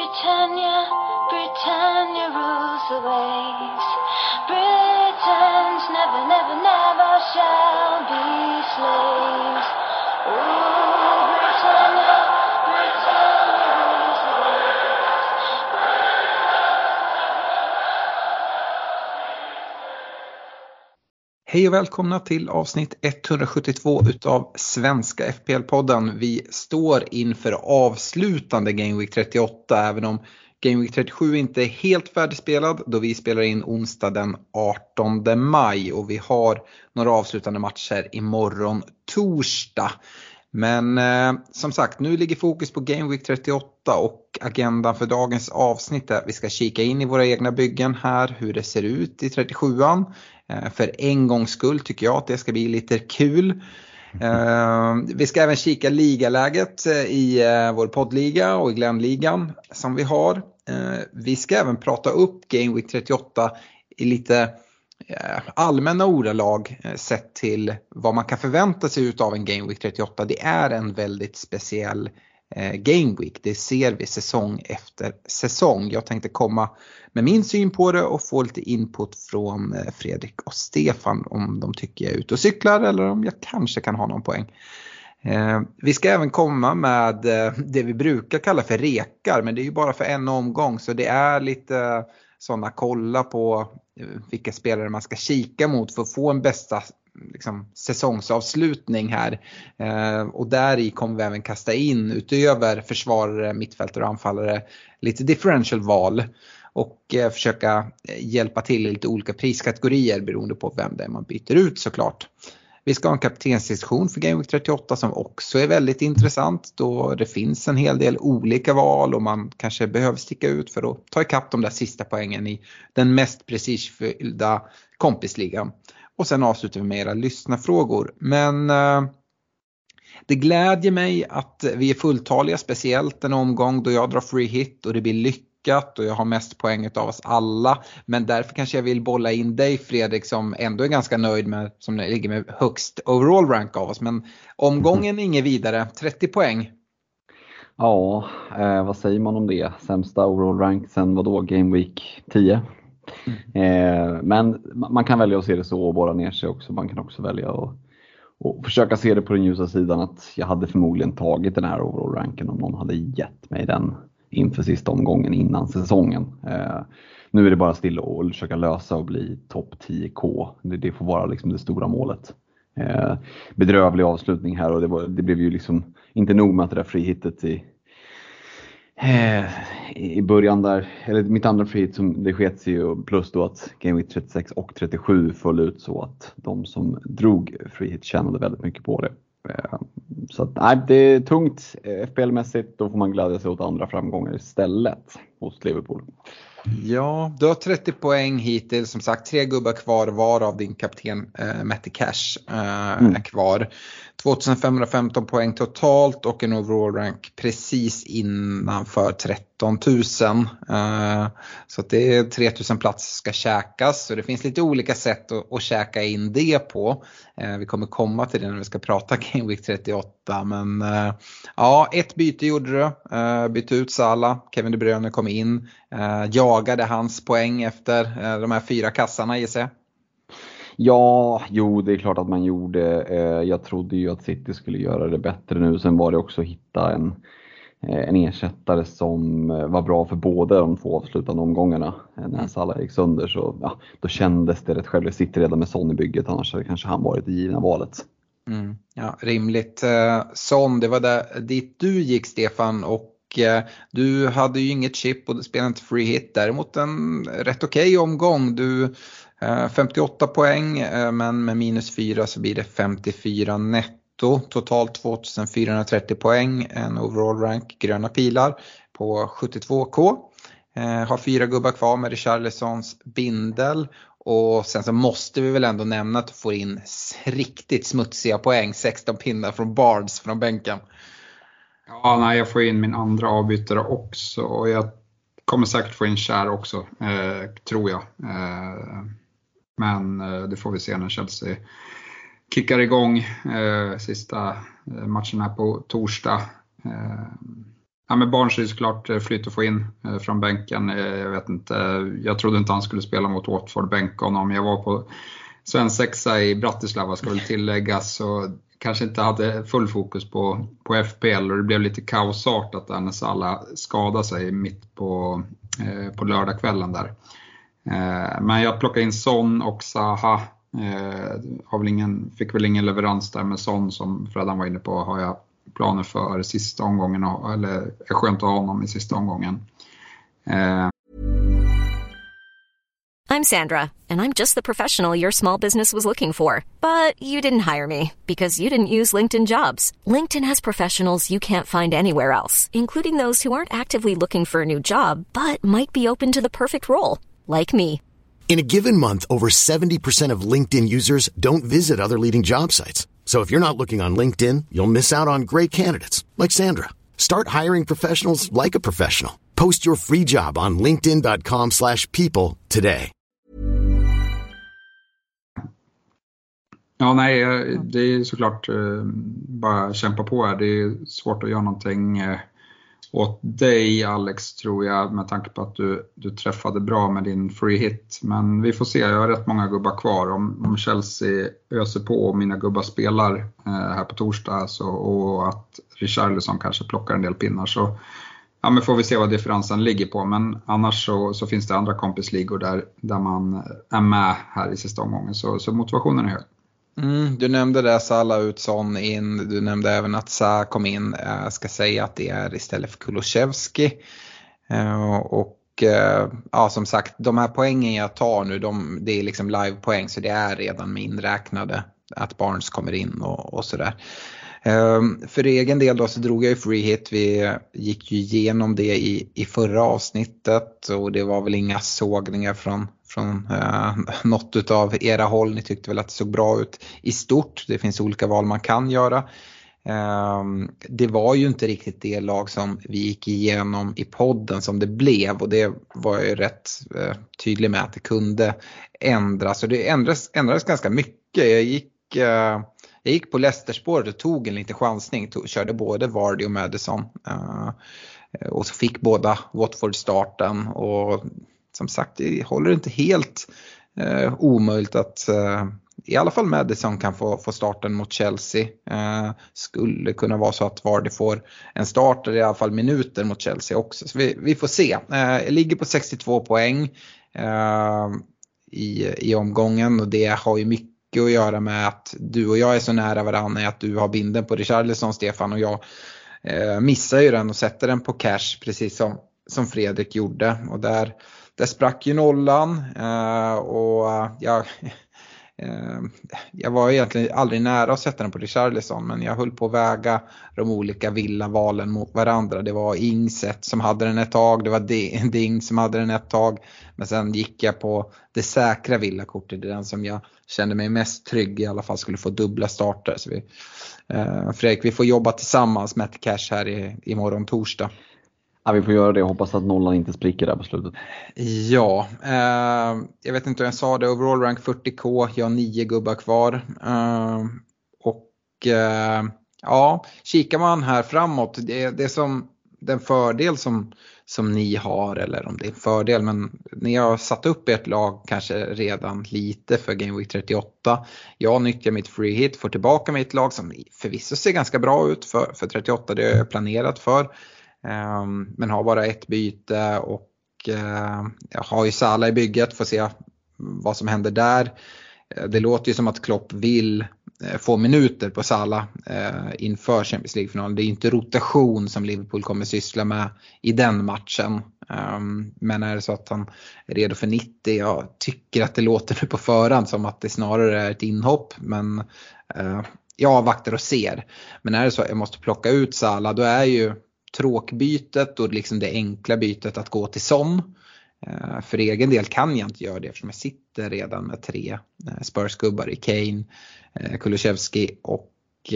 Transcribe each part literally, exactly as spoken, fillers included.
Britannia, Britannia rules the waves. Britons never, never, never shall be slaves. Oh, Britannia, Britannia rules the waves. Hej och välkomna till avsnitt etthundrasjuttiotvå utav Svenska F P L-podden. Vi står inför avslutande Game Week trettioåtta, även om Game Week trettiosju inte är helt färdigspelad då vi spelar in onsdag den artonde maj och vi har några avslutande matcher imorgon torsdag. Men eh, som sagt, nu ligger fokus på Game Week trettioåtta och agendan för dagens avsnitt är att vi ska kika in i våra egna byggen här, hur det ser ut i trettiosjuan. Eh, för en gångs skull tycker jag att det ska bli lite kul. Eh, vi ska även kika ligaläget i eh, vår poddliga och i Glenligan som vi har. Eh, vi ska även prata upp Game Week trettioåtta i lite allmänna ordalag sett till vad man kan förvänta sig ut av en Game Week trettioåtta. Det är en väldigt speciell eh, Game Week. Det ser vi säsong efter säsong. Jag tänkte komma med min syn på det och få lite input från eh, Fredrik och Stefan om de tycker jag är ute och cyklar eller om jag kanske kan ha någon poäng. Eh, vi ska även komma med eh, det vi brukar kalla för rekar, men det är ju bara för en omgång så det är lite eh, sådana kolla på vilka spelare man ska kika mot för att få en bästa liksom, säsongsavslutning här. Eh, och där i kommer vi även kasta in utöver försvarare, mittfältare och anfallare lite differential val och eh, försöka hjälpa till i lite olika priskategorier beroende på vem det är man byter ut såklart. Vi ska ha en kaptensdiskussion för Game Week trettioåtta som också är väldigt intressant då det finns en hel del olika val och man kanske behöver sticka ut för att ta ikapp de där sista poängen i den mest prestigefyllda kompisligan. Och sen avslutar vi med era lyssnarfrågor. Men eh, det glädjer mig att vi är fulltaliga, speciellt en omgång då jag drar free hit och det blir lyckat. Och jag har mest poäng av oss alla. Men därför kanske jag vill bolla in dig Fredrik som ändå är ganska nöjd med, som ligger med högst overall rank av oss. Men omgången är ingen vidare, trettio poäng. Ja, eh, vad säger man om det? Sämsta overall rank sen vad då? Game Week tio. Mm. Eh, men man kan välja att se det så och borra ner sig också. Man kan också välja att och försöka se det på den ljusa sidan att jag hade förmodligen tagit den här overall ranken om någon hade gett mig den inför sista omgången innan säsongen. Eh, nu är det bara stilla och försöka lösa och bli topp tio K. Det, det får vara liksom det stora målet. Eh, bedrövlig avslutning här och det, var, det blev ju liksom inte nog med att det där frihittet i, eh, i början där, eller mitt andra frihit som det sket sig ju, plus då att Game Week trettiosex och trettiosju föll ut så att de som drog frihit tjänade väldigt mycket på det. Så att, nej, det är tungt F P L-mässigt. Då får man glädja sig åt andra framgångar istället hos Liverpool. Ja, du har trettio poäng hittills. Som sagt, tre gubbar kvar var av din kapten eh, Matty Cash eh, mm. är kvar. tvåtusenfemhundrafemton poäng totalt och en overall rank precis innanför tretton tusen. Eh, så att det är tre tusen platser ska käkas. Så det finns lite olika sätt att, att käka in det på. Eh, vi kommer komma till det när vi ska prata Game Week trettioåtta. Men eh, ja, ett byte gjorde du. Eh, bytte ut Salah. Kevin De Bruyne kom in. Eh, jagade hans poäng efter eh, de här fyra kassarna gissar jag. Ja, jo det är klart att man gjorde. Eh, jag trodde ju att City skulle göra det bättre nu. Sen var det också att hitta en, eh, en ersättare som var bra för båda de två avslutande omgångarna. När Salah gick sönder så ja, då kändes det rätt själv. City redan med Son i bygget, annars hade kanske han varit det givna valet. Mm, ja, rimligt. Eh, Son, det var där dit du gick Stefan och du hade ju inget chip och du spelade inte free hit. Däremot en rätt okej omgång. Du femtioåtta poäng men med minus fyra så blir det femtiofyra netto. Totalt tvåtusenfyrahundratrettio poäng. En overall rank gröna pilar på sjuttiotvå K. Har fyra gubbar kvar med Richarlisons bindel. Och sen så måste vi väl ändå nämna att du får in riktigt smutsiga poäng. sexton pinnar från Bards från bänken. Ja, nej, jag får in min andra avbytare också och jag kommer säkert få in Kär också, eh, tror jag. Eh, men eh, det får vi se när Chelsea kickar igång eh, sista matchen här på torsdag. Eh, Ja, men Barnes är såklart flytt att få in från bänken. Jag vet inte, jag trodde inte han skulle spela mot Watford, bänka honom. Jag var på svensexa i Bratislava, ska väl tilläggas, så kanske inte hade full fokus på, på F P L, och det blev lite kaosartat där när Salah skadade sig mitt på, eh, på lördagskvällen där. Eh, men jag plockade in Son och Zaha. Eh, har väl ingen, fick väl ingen leverans där med Son, som Fredan var inne på, har jag planer för sista omgången, eller är skönt att ha honom i sista omgången. Eh. I'm Sandra, and I'm just the professional your small business was looking for. But you didn't hire me because you didn't use LinkedIn Jobs. LinkedIn has professionals you can't find anywhere else, including those who aren't actively looking for a new job, but might be open to the perfect role, like me. In a given month, over seventy percent of LinkedIn users don't visit other leading job sites. So if you're not looking on LinkedIn, you'll miss out on great candidates like Sandra. Start hiring professionals like a professional. Post your free job on linkedin dot com slash people today. Ja, nej, det är såklart eh, bara kämpa på här. Det är svårt att göra någonting eh, åt dig, Alex, tror jag, med tanke på att du, du träffade bra med din free hit. Men vi får se, jag har rätt många gubbar kvar. Om, om Chelsea öser på och mina gubbar spelar eh, här på torsdag, så, och att Richarlison kanske plockar en del pinnar, så ja, men får vi se vad differensen ligger på. Men annars så, så finns det andra kompisligor där, där man är med här i sista omgången, så, så motivationen är hög. Mm, du nämnde det, Salah ut, Son in. Du nämnde även att Sa kom in. Jag ska säga att det är istället för Kulusevski. Och ja, som sagt, de här poängen jag tar nu, de, det är liksom livepoäng, så det är redan med inräknade att Barnes kommer in och, och sådär. Um, för egen del då så drog jag ju free hit. Vi gick ju igenom det i, i förra avsnittet, och det var väl inga sågningar från, från uh, något utav era håll. Ni tyckte väl att det såg bra ut i stort. Det finns olika val man kan göra. Um, det var ju inte riktigt det lag som vi gick igenom i podden som det blev, och det var jag ju rätt uh, tydlig med att det kunde ändras. Så det ändrades, ändrades ganska mycket. Jag gick... Uh, Jag gick på Leicester-spåret och tog en liten chansning. Tog, körde både Vardy och Madison. Uh, och så fick båda Watford starten. Och som sagt, det håller inte helt uh, omöjligt att uh, i alla fall Madison kan få, få starten mot Chelsea. Uh, skulle kunna vara så att Vardy får en start, eller i alla fall minuter mot Chelsea också. Så vi, vi får se. Uh, jag ligger på sextiotvå poäng uh, i, i omgången, och det har ju mycket att göra med att du och jag är så nära varandra, att du har binden på Richarlison, Stefan, och jag eh, missar ju den och sätter den på cash, precis som, som Fredrik gjorde, och där, där sprack ju nollan eh, och jag, eh, jag var egentligen aldrig nära att sätta den på Richarlison, men jag höll på att väga de olika villavalen mot varandra. Det var Ingset som hade den ett tag, det var Ding som hade den ett tag, men sen gick jag på det säkra villakortet, det är den som jag kände mig mest trygg i alla fall skulle få dubbla starter. Så vi, eh, Fredrik, vi får jobba tillsammans med cash här i, i morgon torsdag. Ja, vi får göra det. Hoppas att nollan inte spricker där på slutet. Ja, eh, jag vet inte om jag sa det. Overall rank fyrtio k, jag har nio gubbar kvar. Eh, och eh, ja, kikar man här framåt, det, det är som den fördel som, som ni har, eller om det är en fördel, men ni har satt upp ert lag kanske redan lite för Game Week trettioåtta. Jag nyttjar mitt free hit, får tillbaka mitt lag som förvisso ser ganska bra ut för, för trettioåtta, det är jag planerat för. Um, men har bara ett byte, och uh, jag har ju Salah i bygget, får se vad som händer där. Uh, det låter ju som att Klopp vill uh, få minuter på Salah uh, inför Champions League-finalen. Det är inte rotation som Liverpool kommer syssla med i den matchen. Um, men är det så att han är redo för nittio, jag tycker att det låter nu på förhand som att det snarare är ett inhopp, men uh, jag avvaktar och ser. Men är det så att jag måste plocka ut Salah, då är ju tråkbytet och liksom det enkla bytet att gå till Son. För egen del kan jag inte göra det, eftersom jag sitter redan med tre Spurs-gubbar i Kane, Kulusevski och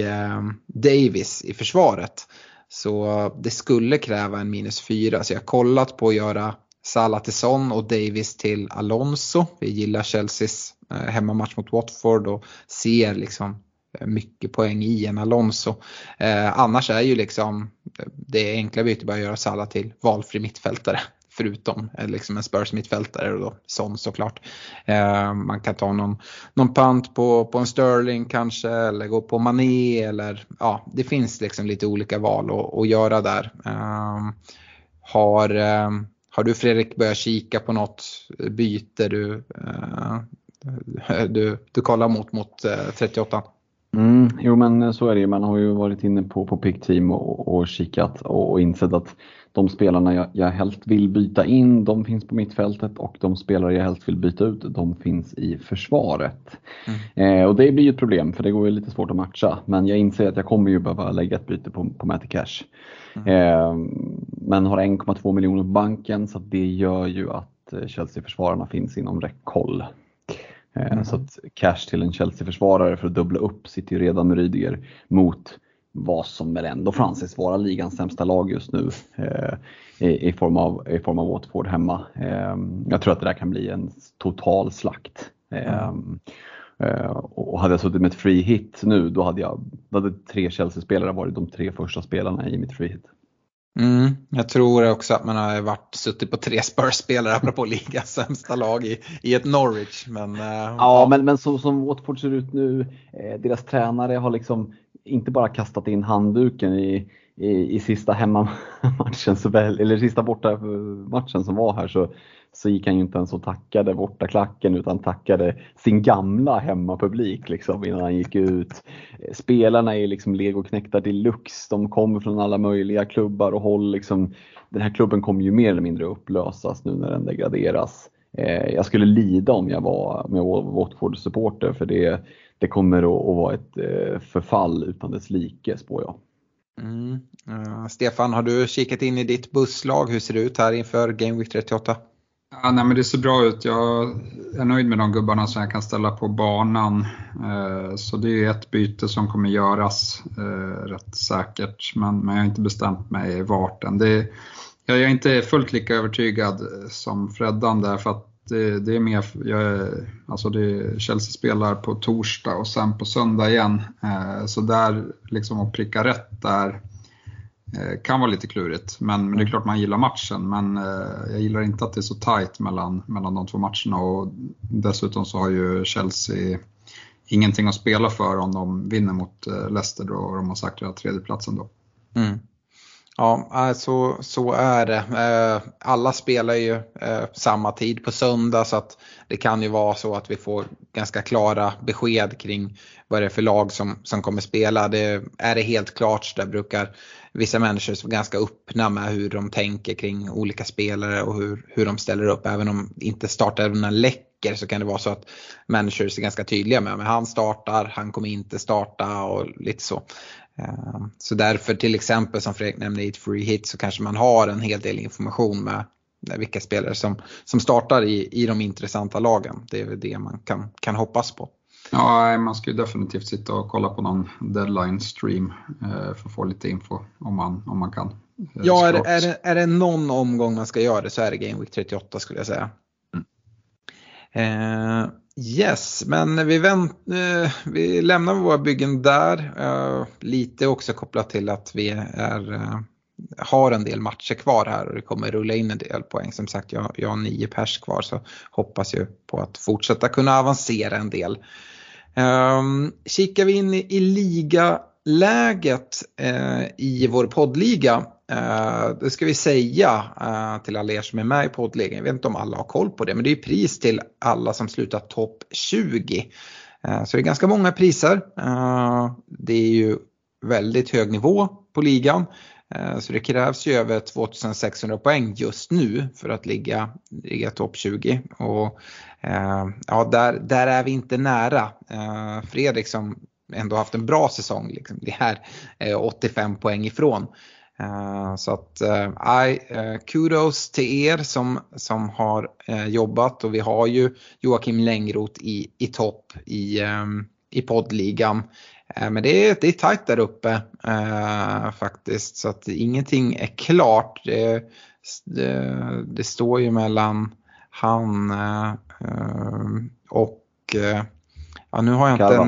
Davis i försvaret. Så det skulle kräva en minus fyra. Så jag har kollat på att göra Salah till Son och Davis till Alonso. Vi gillar Chelseas hemmamatch mot Watford och ser liksom mycket poäng i en Alonso. Eh, annars är ju liksom det enkla bytet bara att göra Salah till valfri mittfältare. Förutom liksom en Spurs mittfältare och då Son såklart. Eh, man kan ta någon, någon pant på, på en Sterling kanske, eller gå på Mané, eller ja, det finns liksom lite olika val att, att göra där. Eh, har, eh, har du Fredrik börjat kika på något byte du, eh, du, du kollar mot, mot eh, trettioåtta? Mm, jo men så är det ju. Man har ju varit inne på, på Pick Team och, och kikat och, och insett att de spelarna jag, jag helst vill byta in, de finns på mittfältet, och de spelare jag helst vill byta ut, de finns i försvaret. Mm. Eh, och det blir ju ett problem, för det går ju lite svårt att matcha. Men jag inser att jag kommer ju behöva lägga ett byte på, på Matty Cash. Mm. Eh, men har en komma två miljoner på banken, så det gör ju att Chelsea-försvararna finns inom räckhåll. Mm. Så att cash till en Chelsea-försvarare för att dubbla upp sitter ju redan med Rydiger mot vad som väl ändå får anses vara ligans sämsta lag just nu eh, i, i, form av, i form av Watford hemma. Eh, jag tror att det där kan bli en total slakt. Eh, mm. eh, och hade jag suttit med ett free hit nu, då hade, jag, då hade tre Chelsea-spelare varit de tre första spelarna i mitt free hit. Mm, jag tror också att man har varit suttit på tre Spurs-spelare apropå ligans sämsta lag i, i ett Norwich. Men, uh, ja, ja, men, men så, som Watford ser ut nu, eh, deras tränare har liksom inte bara kastat in handduken i, i, i sista hemmamatchen, så väl, eller sista borta matchen som var här, så, så gick han ju inte ens och tackade borta klacken, utan tackade sin gamla hemmapublik liksom, innan han gick ut. Spelarna är liksom legoknäckta deluxe, de kommer från alla möjliga klubbar och håll liksom. Den här klubben kommer ju mer eller mindre upplösas nu när den degraderas. Eh, jag skulle lida om jag var med Watford-supporter, för det, det kommer att, att vara ett eh, förfall utan dess like, spår jag. Mm. Uh, Stefan, har du kikat in i ditt busslag? Hur ser det ut här inför Game Week trettioåtta? Ja, nej, men det ser bra ut. Jag är nöjd med de gubbarna som jag kan ställa på banan. Eh, så det är ett byte som kommer göras eh, rätt säkert. Men, men jag har inte bestämt mig vart än. Det, jag är inte fullt lika övertygad som Freddan där, för att det, det är mer, jag, alltså det Chelsea spelar på torsdag och sen på söndag igen. Eh, så där liksom att pricka rätt där kan vara lite klurigt, men, men det är klart man gillar matchen, men eh, jag gillar inte att det är så tajt mellan, mellan de två matcherna, och dessutom så har ju Chelsea ingenting att spela för om de vinner mot eh, Leicester då, och de har sagt att tredjeplatsen då. Mm. Ja, alltså, så är det. Alla spelar ju samma tid på söndag, så att det kan ju vara så att vi får ganska klara besked kring vad det är för lag som, som kommer spela. Det är det helt klart, så där brukar vissa människor vara ganska öppna med hur de tänker kring olika spelare och hur, hur de ställer upp. Även om inte startarna läcker, så kan det vara så att människor är ganska tydliga med att han startar, han kommer inte starta och lite så. Så därför, till exempel som Fredrik nämnde i ett free hit, så kanske man har en hel del information med vilka spelare som, som startar i, i de intressanta lagen. Det är väl det man kan, kan hoppas på. Ja, man ska ju definitivt sitta och kolla på någon deadline stream eh, för att få lite info om man, om man kan. Eh, ja, är det, är, det, är det någon omgång man ska göra det, så är det Game Week trettioåtta, skulle jag säga. Mm. Eh, yes, men vi, vänt, eh, vi lämnar våra byggen där. Eh, lite också kopplat till att vi är... Eh, har en del matcher kvar här och det kommer rulla in en del poäng. Som sagt, jag, jag har nio pers kvar, så hoppas ju på att fortsätta kunna avancera en del. Um, kikar vi in i, i ligaläget uh, i vår poddliga, uh, det ska vi säga uh, till alla er som är med i poddligan. Jag vet inte om alla har koll på det, men det är pris till alla som slutar topp tjugo. Uh, så det är ganska många priser. Uh, det är ju väldigt hög nivå på ligan. Så det krävs ju över tvåtusensexhundra poäng just nu för att ligga, ligga topp tjugo. Och eh, ja, där, där är vi inte nära. Eh, Fredrik som ändå haft en bra säsong, liksom, det här är åttiofem poäng ifrån. Eh, så att eh, kudos till er som, som har eh, jobbat. Och vi har ju Joakim Längroth i, i topp i, eh, i poddligan. Men det är, det är tajt där uppe eh, faktiskt, så att ingenting är klart. Det, det, det står ju mellan han eh, och eh, ja, nu har jag Karvan. inte en,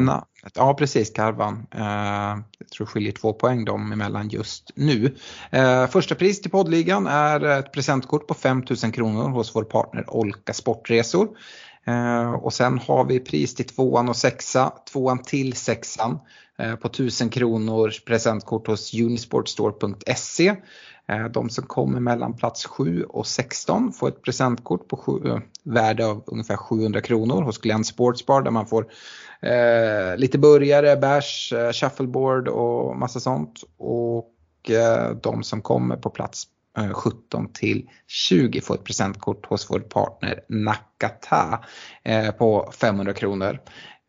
Ja, precis, Karvan. Eh, jag tror skiljer två poäng dem emellan just nu. Eh, första pris till poddligan är ett presentkort på fem tusen kronor hos vår partner Olka Sportresor. Eh, och sen har vi pris till tvåan och sexa, tvåan till sexan eh, på tusen kronors presentkort hos unisportstore punkt se. Eh, de som kommer mellan plats sju och sexton får ett presentkort på sju, eh, värde av ungefär sjuhundra kronor hos Glenn Sportsbar, där man får eh, lite burgare, bärs, eh, shuffleboard och massa sånt. Och eh, de som kommer på plats sjutton till tjugo får ett presentkort hos vår partner Nakata eh, på femhundra kronor.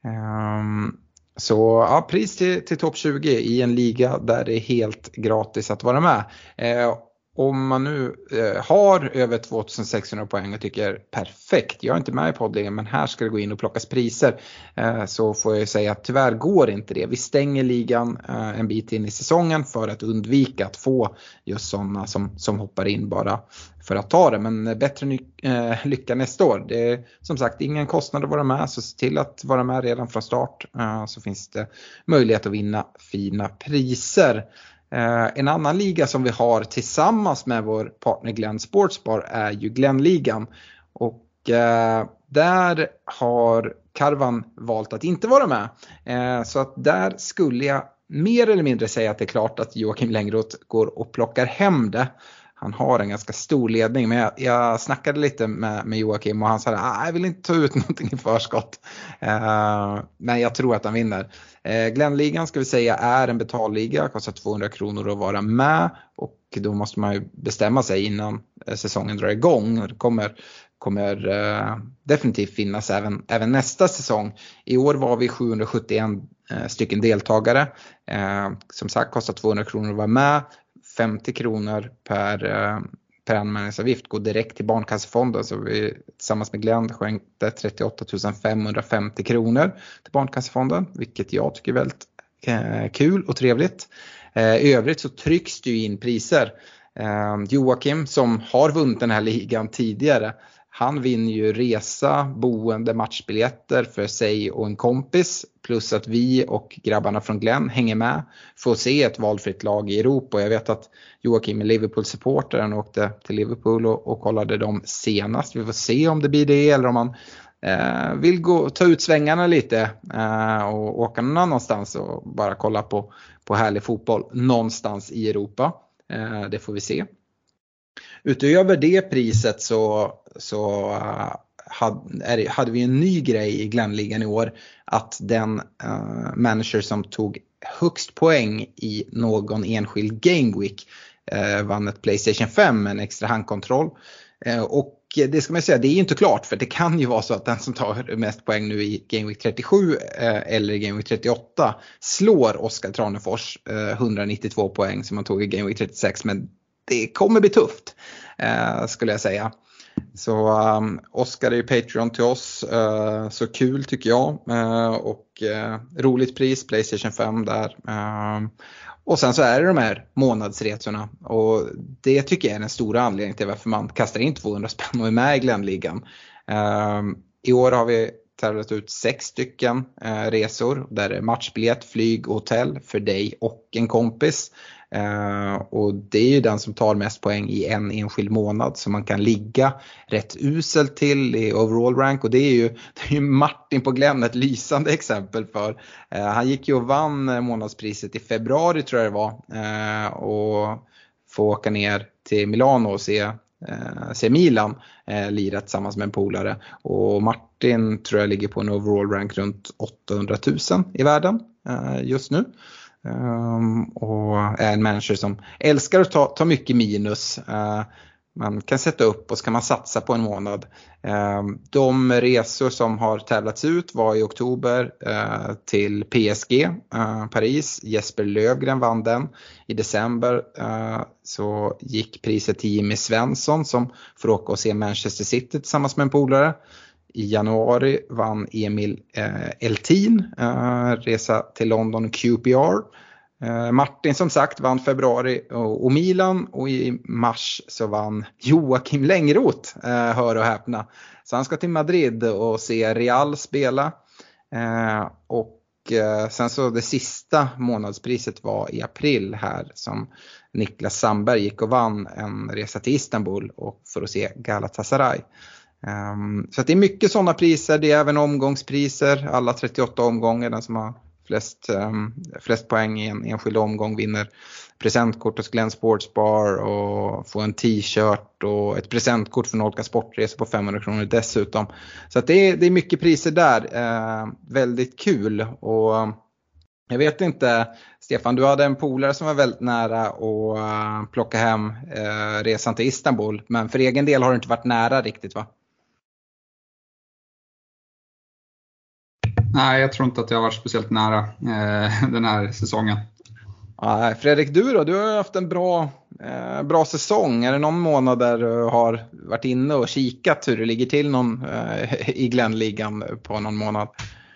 Um, så ja, pris till, till topp tjugo i en liga där det är helt gratis att vara med. Eh, om man nu eh, har över tvåtusensexhundra poäng och tycker perfekt, jag är inte med i poddligan men här ska det gå in och plockas priser, eh, så får jag säga att tyvärr går inte det. Vi stänger ligan eh, en bit in i säsongen för att undvika att få just sådana som, som hoppar in bara för att ta det. Men bättre ny, eh, lycka nästa år. Det är som sagt ingen kostnad att vara med, så se till att vara med redan från start, eh, så finns det möjlighet att vinna fina priser. Uh, en annan liga som vi har tillsammans med vår partner Glenn Sportsbar är ju Glennligan. Och uh, där har Karvan valt att inte vara med. Uh, så att där skulle jag mer eller mindre säga att det är klart att Joakim Längroth går och plockar hem det. Han har en ganska stor ledning, men jag, jag snackade lite med, med Joakim och han sa att jag vill inte ta ut någonting i förskott. Uh, men jag tror att han vinner. Uh, Glennligan ska vi säga är en betalliga, kostar tvåhundra kronor att vara med, och då måste man ju bestämma sig innan säsongen drar igång. Det kommer, kommer uh, definitivt finnas även, även nästa säsong. I år var vi sjuhundrasjuttioen uh, stycken deltagare. Uh, som sagt kostar tvåhundra kronor att vara med. femtio kronor per, eh, per anmälningsavgift går direkt till Barncancerfonden, så vi tillsammans med Glenn skänkte trettioåtta tusen femhundrafemtio kronor till Barncancerfonden, vilket jag tycker är väldigt eh, kul och trevligt. Eh, I övrigt så trycks det ju in priser. Eh, Joakim som har vunnit den här ligan tidigare, han vinner ju resa, boende, matchbiljetter för sig och en kompis. Plus att vi och grabbarna från Glenn hänger med för att se ett valfritt lag i Europa. Jag vet att Joakim är Liverpool-supporter. Han åkte till Liverpool och, och kollade dem senast. Vi får se om det blir det eller om man eh, vill gå, ta ut svängarna lite eh, och åka någon annanstans och bara kolla på, på härlig fotboll någonstans i Europa. Eh, det får vi se. Utöver det priset så, så uh, hade, hade vi en ny grej i Glennligan i år. Att den uh, manager som tog högst poäng i någon enskild Game Week uh, vann ett PlayStation fem med en extra handkontroll. Uh, och det ska man säga, det är ju inte klart, för det kan ju vara så att den som tar mest poäng nu i Game Week trettiosju uh, eller i Game Week trettioåtta slår Oskar Tranefors uh, etthundranittiotvå poäng som han tog i Game Week trettiosex. Men det kommer bli tufft, eh, skulle jag säga. Så um, Oskar är ju Patreon till oss. Uh, så kul tycker jag. Uh, och uh, roligt pris, PlayStation fem där. Uh, och sen så är det de här månadsresorna. Och det tycker jag är den stora anledningen till varför man kastar in tvåhundra spänn och är med i Glennligan. Uh, I år har vi tävlat ut sex stycken uh, resor. Där det är matchbiljett, flyg och hotell för dig och en kompis. Uh, och det är ju den som tar mest poäng i en enskild månad som man kan ligga rätt uselt till i overall rank. Och det är ju, det är ju Martin på Glenn ett lysande exempel för. Uh, han gick ju och vann månadspriset i februari tror jag det var. Uh, och får åka ner till Milano och se, uh, se Milan uh, lira tillsammans med en polare. Och Martin tror jag ligger på en overall rank runt åttahundratusen i världen uh, just nu. Um, och är en människa som älskar att ta, ta mycket minus. Uh, man kan sätta upp och ska man satsa på en månad. Uh, de resor som har tävlats ut var i oktober uh, till P S G, uh, Paris. Jesper Lövgren vann den. I december uh, så gick priset till Jimmy Svensson som får åka och se Manchester City tillsammans med en polare. I januari vann Emil eh, Eltin, eh, resa till London och Q P R. Eh, Martin som sagt vann februari och, och Milan, och i mars så vann Joakim Längroth, eh, hör och häpna. Så han ska till Madrid och se Real spela. Eh, och Och eh, sen så det sista månadspriset var i april här som Niklas Sandberg gick och vann en resa till Istanbul och för att se Galatasaray. Um, så att det är mycket sådana priser, det är även omgångspriser, alla trettioåtta omgångar, den som har flest, um, flest poäng i en enskild omgång vinner presentkort hos Glenn Sports Bar och får en t-shirt och ett presentkort för Nolka Sportresa på femhundra kronor dessutom. Så att det är, det är mycket priser där, uh, väldigt kul. Och jag vet inte, Stefan, du hade en polare som var väldigt nära att uh, plocka hem uh, resan till Istanbul, men för egen del har du inte varit nära riktigt, va? Nej, jag tror inte att jag har varit speciellt nära eh, den här säsongen. Ja, Fredrik, du då? Du har haft en bra, eh, bra säsong. Är det någon månad där du har varit inne och kikat hur det ligger till någon, eh, i Glenligan på någon månad?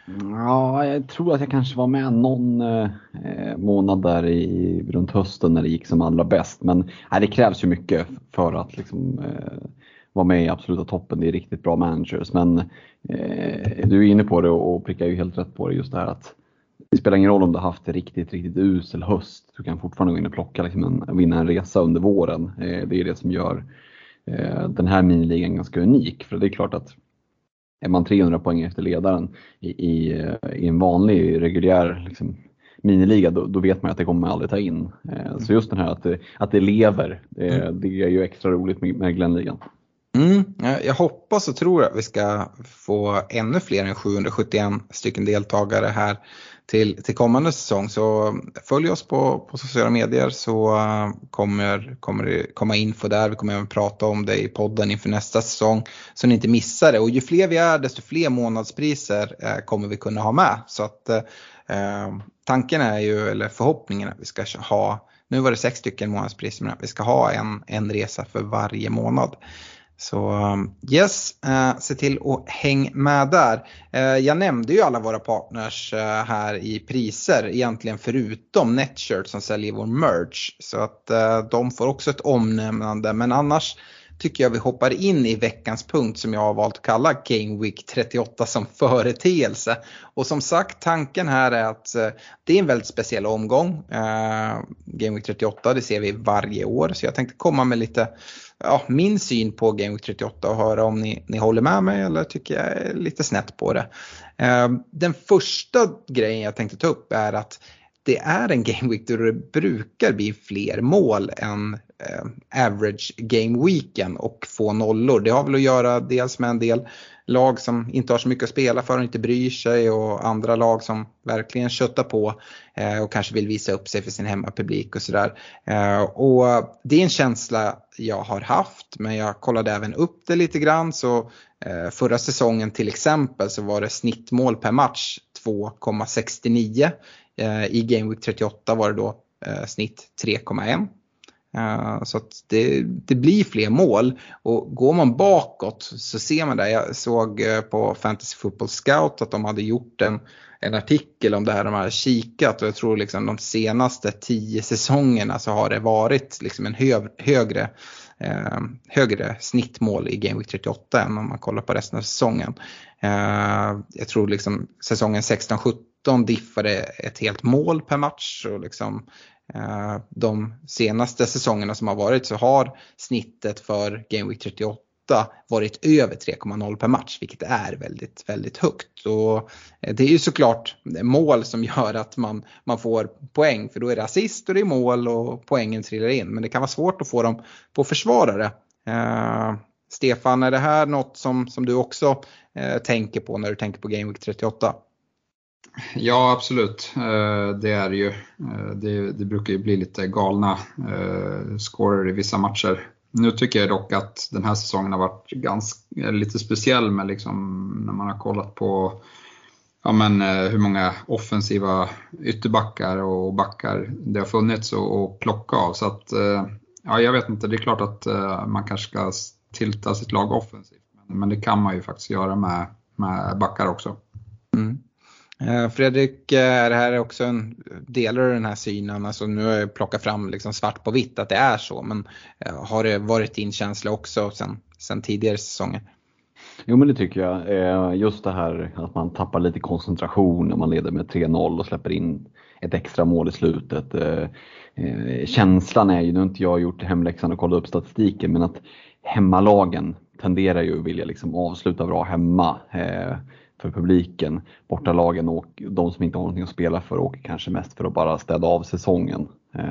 Ja, jag tror att jag kanske var med någon eh, månad där i, runt hösten när det gick som allra bäst. Men nej, det krävs ju mycket för att liksom, eh, vara med i absoluta toppen. Det är riktigt bra managers. Men eh, du är inne på det och prickar ju helt rätt på det, just det här att det spelar ingen roll om du har haft det riktigt, riktigt usel höst. Du kan fortfarande gå in och plocka, liksom en, vinna en resa under våren. Eh, det är det som gör eh, den här miniligan ganska unik. För det är klart att är man trehundra poäng efter ledaren i, i, i en vanlig reguljär liksom, miniliga, då, då vet man att det kommer man aldrig ta in. Eh, så just den här att det, att det lever, eh, det är ju extra roligt med, med Glenligan. Mm, jag hoppas och tror att vi ska få ännu fler än sjuhundrasjuttioen stycken deltagare här till, till kommande säsong. Så följ oss på, på sociala medier, så kommer, kommer det komma info där. Vi kommer även prata om det i podden inför nästa säsong, så ni inte missar det. Och ju fler vi är, desto fler månadspriser eh, kommer vi kunna ha med. Så att eh, tanken är ju, eller förhoppningen är att vi ska ha, nu var det sex stycken månadspriser, men att vi ska ha en, en resa för varje månad. Så yes, eh, se till att häng med där. Eh, jag nämnde ju alla våra partners eh, här i priser, egentligen förutom Netshirt som säljer vår merch. Så att eh, de får också ett omnämnande. Men annars tycker jag vi hoppar in i veckans punkt som jag har valt att kalla Game Week trettioåtta som företeelse. Och som sagt, tanken här är att eh, det är en väldigt speciell omgång. Eh, Game Week trettioåtta, det ser vi varje år. Så jag tänkte komma med lite... Ja, min syn på Game Week trettioåtta och höra om ni, ni håller med mig eller tycker jag är lite snett på det. Eh, den första grejen jag tänkte ta upp är att det är en Game Week där det brukar bli fler mål än eh, average Game Weekend och få nollor. Det har väl att göra dels med en del lag som inte har så mycket att spela för och inte bryr sig, och andra lag som verkligen köttar på eh, och kanske vill visa upp sig för sin hemmapublik och sådär. Eh, och det är en känsla jag har haft, men jag kollade även upp det lite grann. Så eh, förra säsongen till exempel så var det snittmål per match två komma sextionio. Eh, I Game Week trettioåtta var det då eh, snitt tre komma ett. Uh, så att det, det blir fler mål, och går man bakåt så ser man det. Jag såg uh, på Fantasy Football Scout att de hade gjort en, en artikel om det här, de hade kikat, och jag tror liksom de senaste tio säsongerna så har det varit liksom en hö, högre, uh, högre snittmål i Game Week trettioåtta än om man kollar på resten av säsongen. Uh, jag tror liksom säsongen sexton sjutton diffade ett helt mål per match, och liksom de senaste säsongerna som har varit så har snittet för Game Week trettioåtta varit över tre komma noll per match, vilket är väldigt, väldigt högt. Och det är ju såklart mål som gör att man, man får poäng, för då är det assist och det är mål och poängen trillar in. Men det kan vara svårt att få dem på försvarare. Uh, Stefan, är det här något som, som du också uh, tänker på när du tänker på Game Week trettioåtta? Ja, absolut. Det är det ju. Det, det brukar ju bli lite galna scorer i vissa matcher. Nu tycker jag dock att den här säsongen har varit ganska, lite speciell med liksom, när man har kollat på ja, men, hur många offensiva ytterbackar och backar det har funnits och plocka av. Så att, ja, jag vet inte, det är klart att man kanske ska tilta sitt lag offensivt. Men det kan man ju faktiskt göra med, med backar också. Mm. Fredrik, är det här också en del av den här synen? Alltså nu har jag plockat fram liksom svart på vitt att det är så, men har det varit din känsla också sen, sen tidigare säsonger? Jo, men det tycker jag. Just det här att man tappar lite koncentration när man leder med tre noll och släpper in ett extra mål i slutet. Känslan är ju, nu har inte jag gjort hemläxan och kollat upp statistiken, men att hemmalagen tenderar ju att vilja liksom avsluta bra hemma för publiken. Bortalagen och de som inte har någonting att spela för åker kanske mest för att bara städa av säsongen.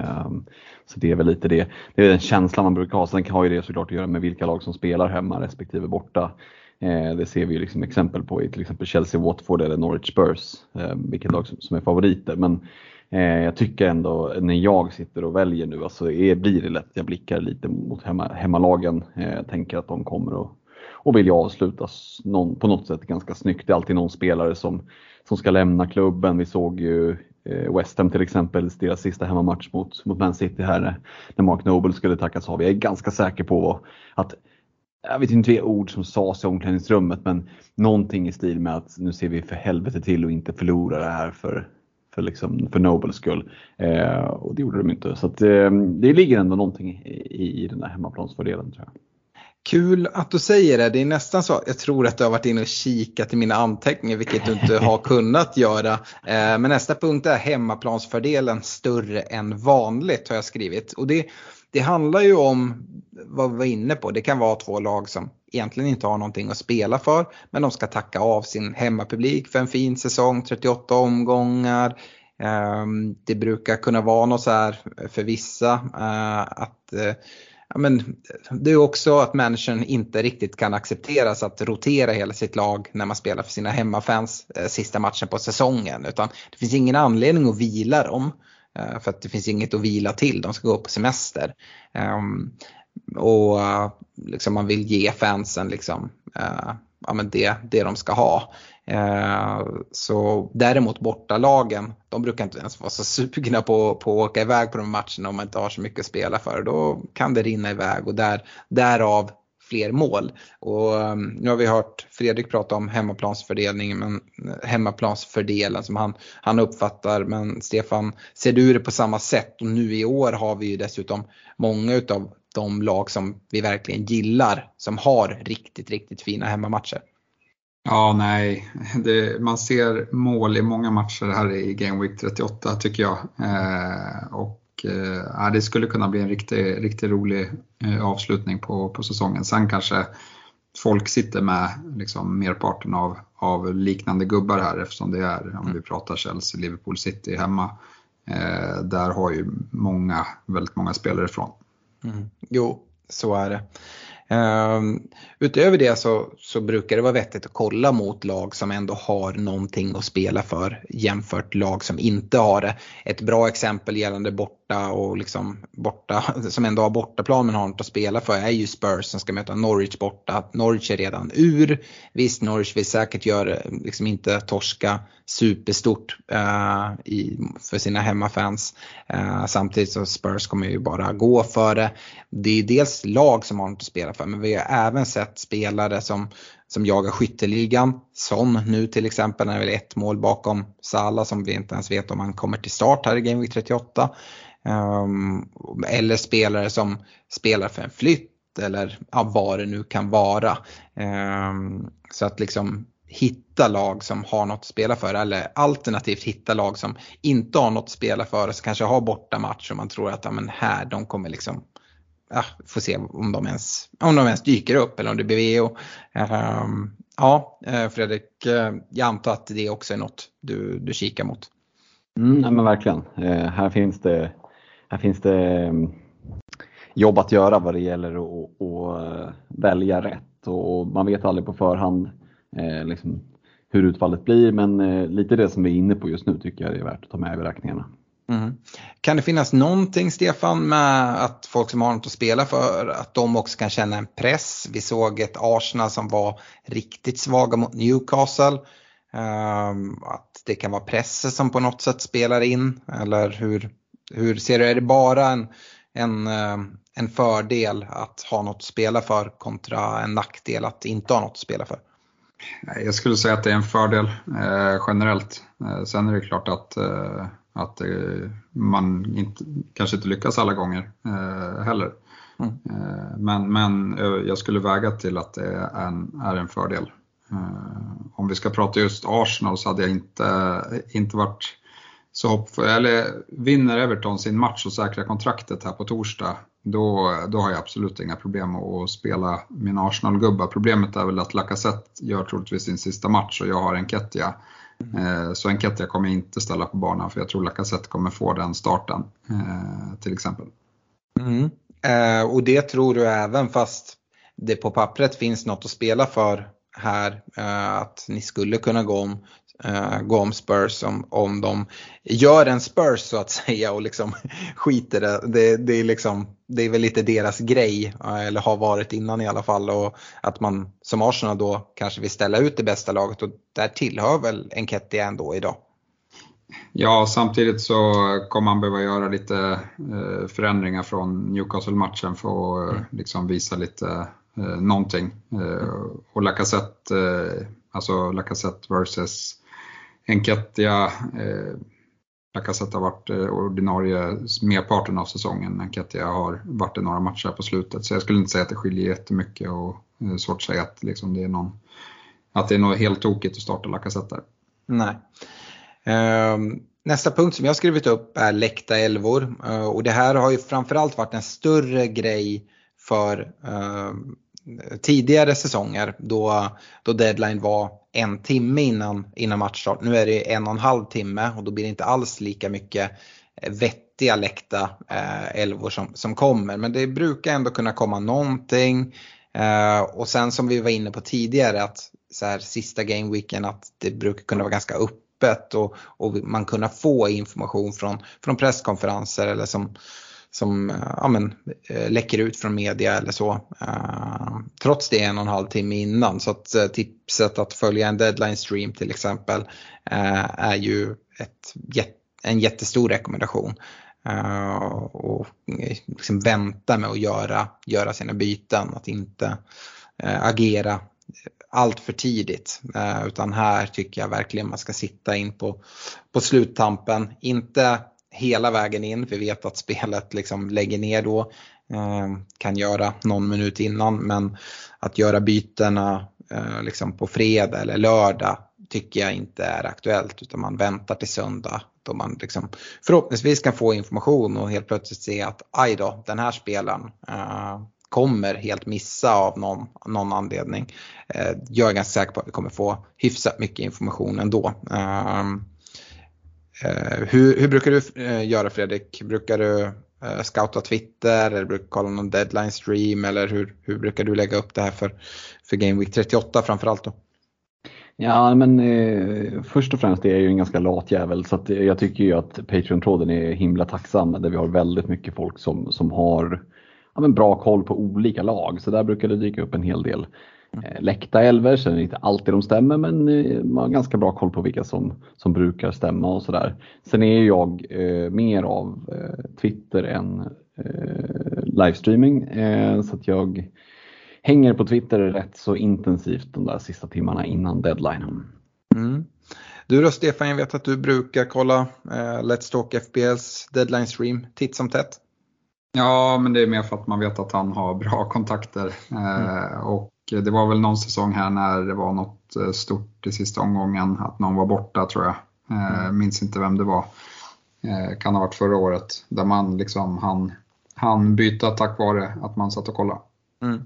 Så det är väl lite det. Det är den känslan man brukar ha. Sen har ju det såklart att göra med vilka lag som spelar hemma respektive borta. Det ser vi ju liksom exempel på i till exempel Chelsea, Watford eller Norwich Spurs. Vilket lag som är favoriter. Men jag tycker ändå när jag sitter och väljer nu, alltså är, blir det lätt att jag blickar lite mot hemma, hemmalagen. Jag tänker att de kommer att och vill ju avslutas någon, på något sätt ganska snyggt. Det är alltid någon spelare som, som ska lämna klubben. Vi såg ju eh, West Ham till exempel, deras sista hemmamatch mot, mot Man City här när Mark Noble skulle tackas av. Jag är ganska säker på att, jag vet inte vilka ord som sades i omklädningsrummet, men någonting i stil med att nu ser vi för helvete till och inte förlora det här för, för, liksom, för Nobles skull. Eh, och det gjorde de inte. Så att, eh, det ligger ändå någonting i, i den där hemmaplansfördelen, tror jag. Kul att du säger det. Det är nästan så. Jag tror att du har varit inne och kikat i mina anteckningar, vilket du inte har kunnat göra. Men nästa punkt är hemmaplansfördelen större än vanligt, har jag skrivit. Och det, det handlar ju om vad vi var inne på. Det kan vara två lag som egentligen inte har någonting att spela för, men de ska tacka av sin hemmapublik för en fin säsong, trettioåtta omgångar. Det brukar kunna vara något så här för vissa att... Ja, men det är också att människan inte riktigt kan accepteras att rotera hela sitt lag när man spelar för sina hemmafans eh, sista matchen på säsongen. Utan det finns ingen anledning att vila dem eh, för att det finns inget att vila till. De ska gå på semester. Um, och uh, liksom man vill ge fansen liksom, uh, ja, men det, det de ska ha. Uh, så däremot bortalagen, de brukar inte ens vara så sugna på, på att åka iväg på de matcherna om man inte har så mycket att spela för. Då kan det rinna iväg och där, därav fler mål. Och um, nu har vi hört Fredrik prata om hemmaplansfördelningen, men hemmaplansfördelen som han, han uppfattar. Men Stefan, ser du det på samma sätt? Och nu i år har vi ju dessutom många utav de lag som vi verkligen gillar som har riktigt, riktigt fina hemmamatcher. Ja, nej. Det, man ser mål i många matcher här i Game Week trettioåtta tycker jag. Eh, och eh, det skulle kunna bli en riktigt, riktigt rolig eh, avslutning på, på säsongen. Sen kanske folk sitter med liksom merparten av, av liknande gubbar här, eftersom det är, om vi pratar Chelsea, Liverpool City hemma. Eh, där har ju många, väldigt många spelare ifrån. Mm. Jo, så är det. Um, utöver det så, så brukar det vara vettigt att kolla mot lag som ändå har någonting att spela för jämfört lag som inte har det. Ett bra exempel gällande borta och liksom borta, som ändå har bortaplan men har inte att spela för, är ju Spurs som ska möta Norwich borta. Norwich är redan ur. Visst, Norwich vill säkert göra, liksom inte torska superstort uh, i, för sina hemmafans. Uh, samtidigt så Spurs kommer ju bara gå för det. Det är dels lag som har inte att spela för, men vi har även sett spelare som, som jagar skytteligan. Son nu till exempel, när det är ett mål bakom Salah som vi inte ens vet om han kommer till start här i Game Week trettioåtta. Um, eller spelare som spelar för en flytt eller ja, vad det nu kan vara. Um, så att liksom hitta lag som har något att spela för, eller alternativt hitta lag som inte har något att spela för och så kanske har borta match och man tror att ja, men här de kommer liksom, ja, får se om de ens, om de ens dyker upp eller om det blir V O. Um, ja, Fredrik, jag antar att det också är något du, du kikar mot. Mm, ja, men verkligen. Eh, här finns det, här finns det um, jobb att göra vad det gäller att, att, att välja rätt, och man vet aldrig på förhand eh, liksom hur utfallet blir, men eh, lite det som vi är inne på just nu tycker jag är värt att ta med i beräkningarna. Mm. Kan det finnas någonting, Stefan, med att folk som har något att spela för, att de också kan känna en press? Vi såg ett Arsenal som var riktigt svaga mot Newcastle. Um, att det kan vara pressen som på något sätt spelar in, eller hur, hur ser du? Är det bara en, en, en fördel att ha något att spela för kontra en nackdel att inte ha något att spela för? Jag skulle säga att det är en fördel eh, generellt. Eh, sen är det klart att, eh, att eh, man inte, kanske inte lyckas alla gånger eh, heller. Mm. Men, men jag skulle väga till att det är en, är en fördel. Om vi ska prata just Arsenal så hade jag inte, inte varit så hoppfull. Eller vinner Everton sin match och säkrar kontraktet här på torsdag, då, då har jag absolut inga problem att spela min Arsenal-gubbar. Problemet är väl att Lacazette gör troligtvis sin sista match och jag har Nketiah. Mm. Så Nketiah kommer inte ställa på banan, för jag tror Lacazette kommer få den starten till exempel. Mm. Eh, och det tror du även fast det på pappret finns något att spela för här, eh, att ni skulle kunna gå om, eh, gå om Spurs om, om de gör en Spurs så att säga och liksom skiter det. Det, det, är liksom, det är väl lite deras grej, eller har varit innan i alla fall, och att man som Arsenal då kanske vill ställa ut det bästa laget, och där tillhör väl Nketiah ändå idag. Ja, samtidigt så kommer man behöva göra lite eh, förändringar från Newcastle-matchen för att mm. liksom visa lite eh, någonting. Eh, och Lacazette, eh, alltså Lacazette versus Nketiah. Eh, Lacazette har varit eh, ordinarie merparten av säsongen. Nketiah har varit i några matcher på slutet. Så jag skulle inte säga att det skiljer jättemycket, och eh, svårt att säga att, liksom, det är någon, att det är något helt tokigt att starta Lacazette där. Nej. Um, nästa punkt som jag skrivit upp är läckta elvor, uh, och det här har ju framförallt varit en större grej för uh, tidigare säsonger då, då deadline var en timme innan, innan matchstart. Nu är det en och en halv timme, och då blir det inte alls lika mycket vettiga läckta uh, elvor som, som kommer, men det brukar ändå kunna komma någonting. Uh, och sen som vi var inne på tidigare, att så här, sista gameweeken, att det brukar kunna vara ganska upp Och, och man kunna få information från, från presskonferenser eller som, som ja, men, läcker ut från media eller så. Uh, trots det en och en halv timme innan. Så att uh, tipset att följa en deadline stream till exempel uh, är ju ett, en jättestor rekommendation. Uh, och liksom vänta med att göra, göra sina byten. Att inte uh, agera allt för tidigt, eh, utan här tycker jag verkligen man ska sitta in på, på sluttampen, inte hela vägen in, för vi vet att spelet liksom lägger ner då, eh, kan göra någon minut innan, men att göra bytena eh, liksom på fredag eller lördag tycker jag inte är aktuellt, utan man väntar till söndag då man liksom förhoppningsvis kan få information och helt plötsligt se att aj då, den här spelaren eh, kommer helt missa av någon, någon anledning. Eh, jag är ganska säker på att vi kommer få hyfsat mycket information ändå. Eh, eh, hur, hur brukar du eh, göra, Fredrik? Brukar du eh, scouta Twitter, eller brukar du kolla någon deadline stream, eller hur, hur brukar du lägga upp det här för, för Game Week trettioåtta framförallt då? Ja, men eh, först och främst är jag ju en ganska lat jävel, så att jag tycker ju att Patreon-tråden är himla tacksam, där vi har väldigt mycket folk som, som har ja, men bra koll på olika lag, så där brukar det dyka upp en hel del eh, läckta elver. Så det är inte alltid de stämmer, men eh, man har ganska bra koll på vilka som, som brukar stämma och sådär. Sen är jag eh, mer av eh, Twitter än eh, livestreaming, eh, så att jag hänger på Twitter rätt så intensivt de där sista timmarna innan deadline. Mm. Du då Stefan, jag vet att du brukar kolla eh, Let's Talk F P L's deadline stream titt som tätt. Ja, men det är mer för att man vet att han har bra kontakter. Mm. Eh, och det var väl någon säsong här när det var något stort i sista omgången, att någon var borta tror jag. Eh, mm. Minns inte vem det var. Eh, kan ha varit förra året. Där man liksom, han, han byta tack vare att man satt och kollade. Mm.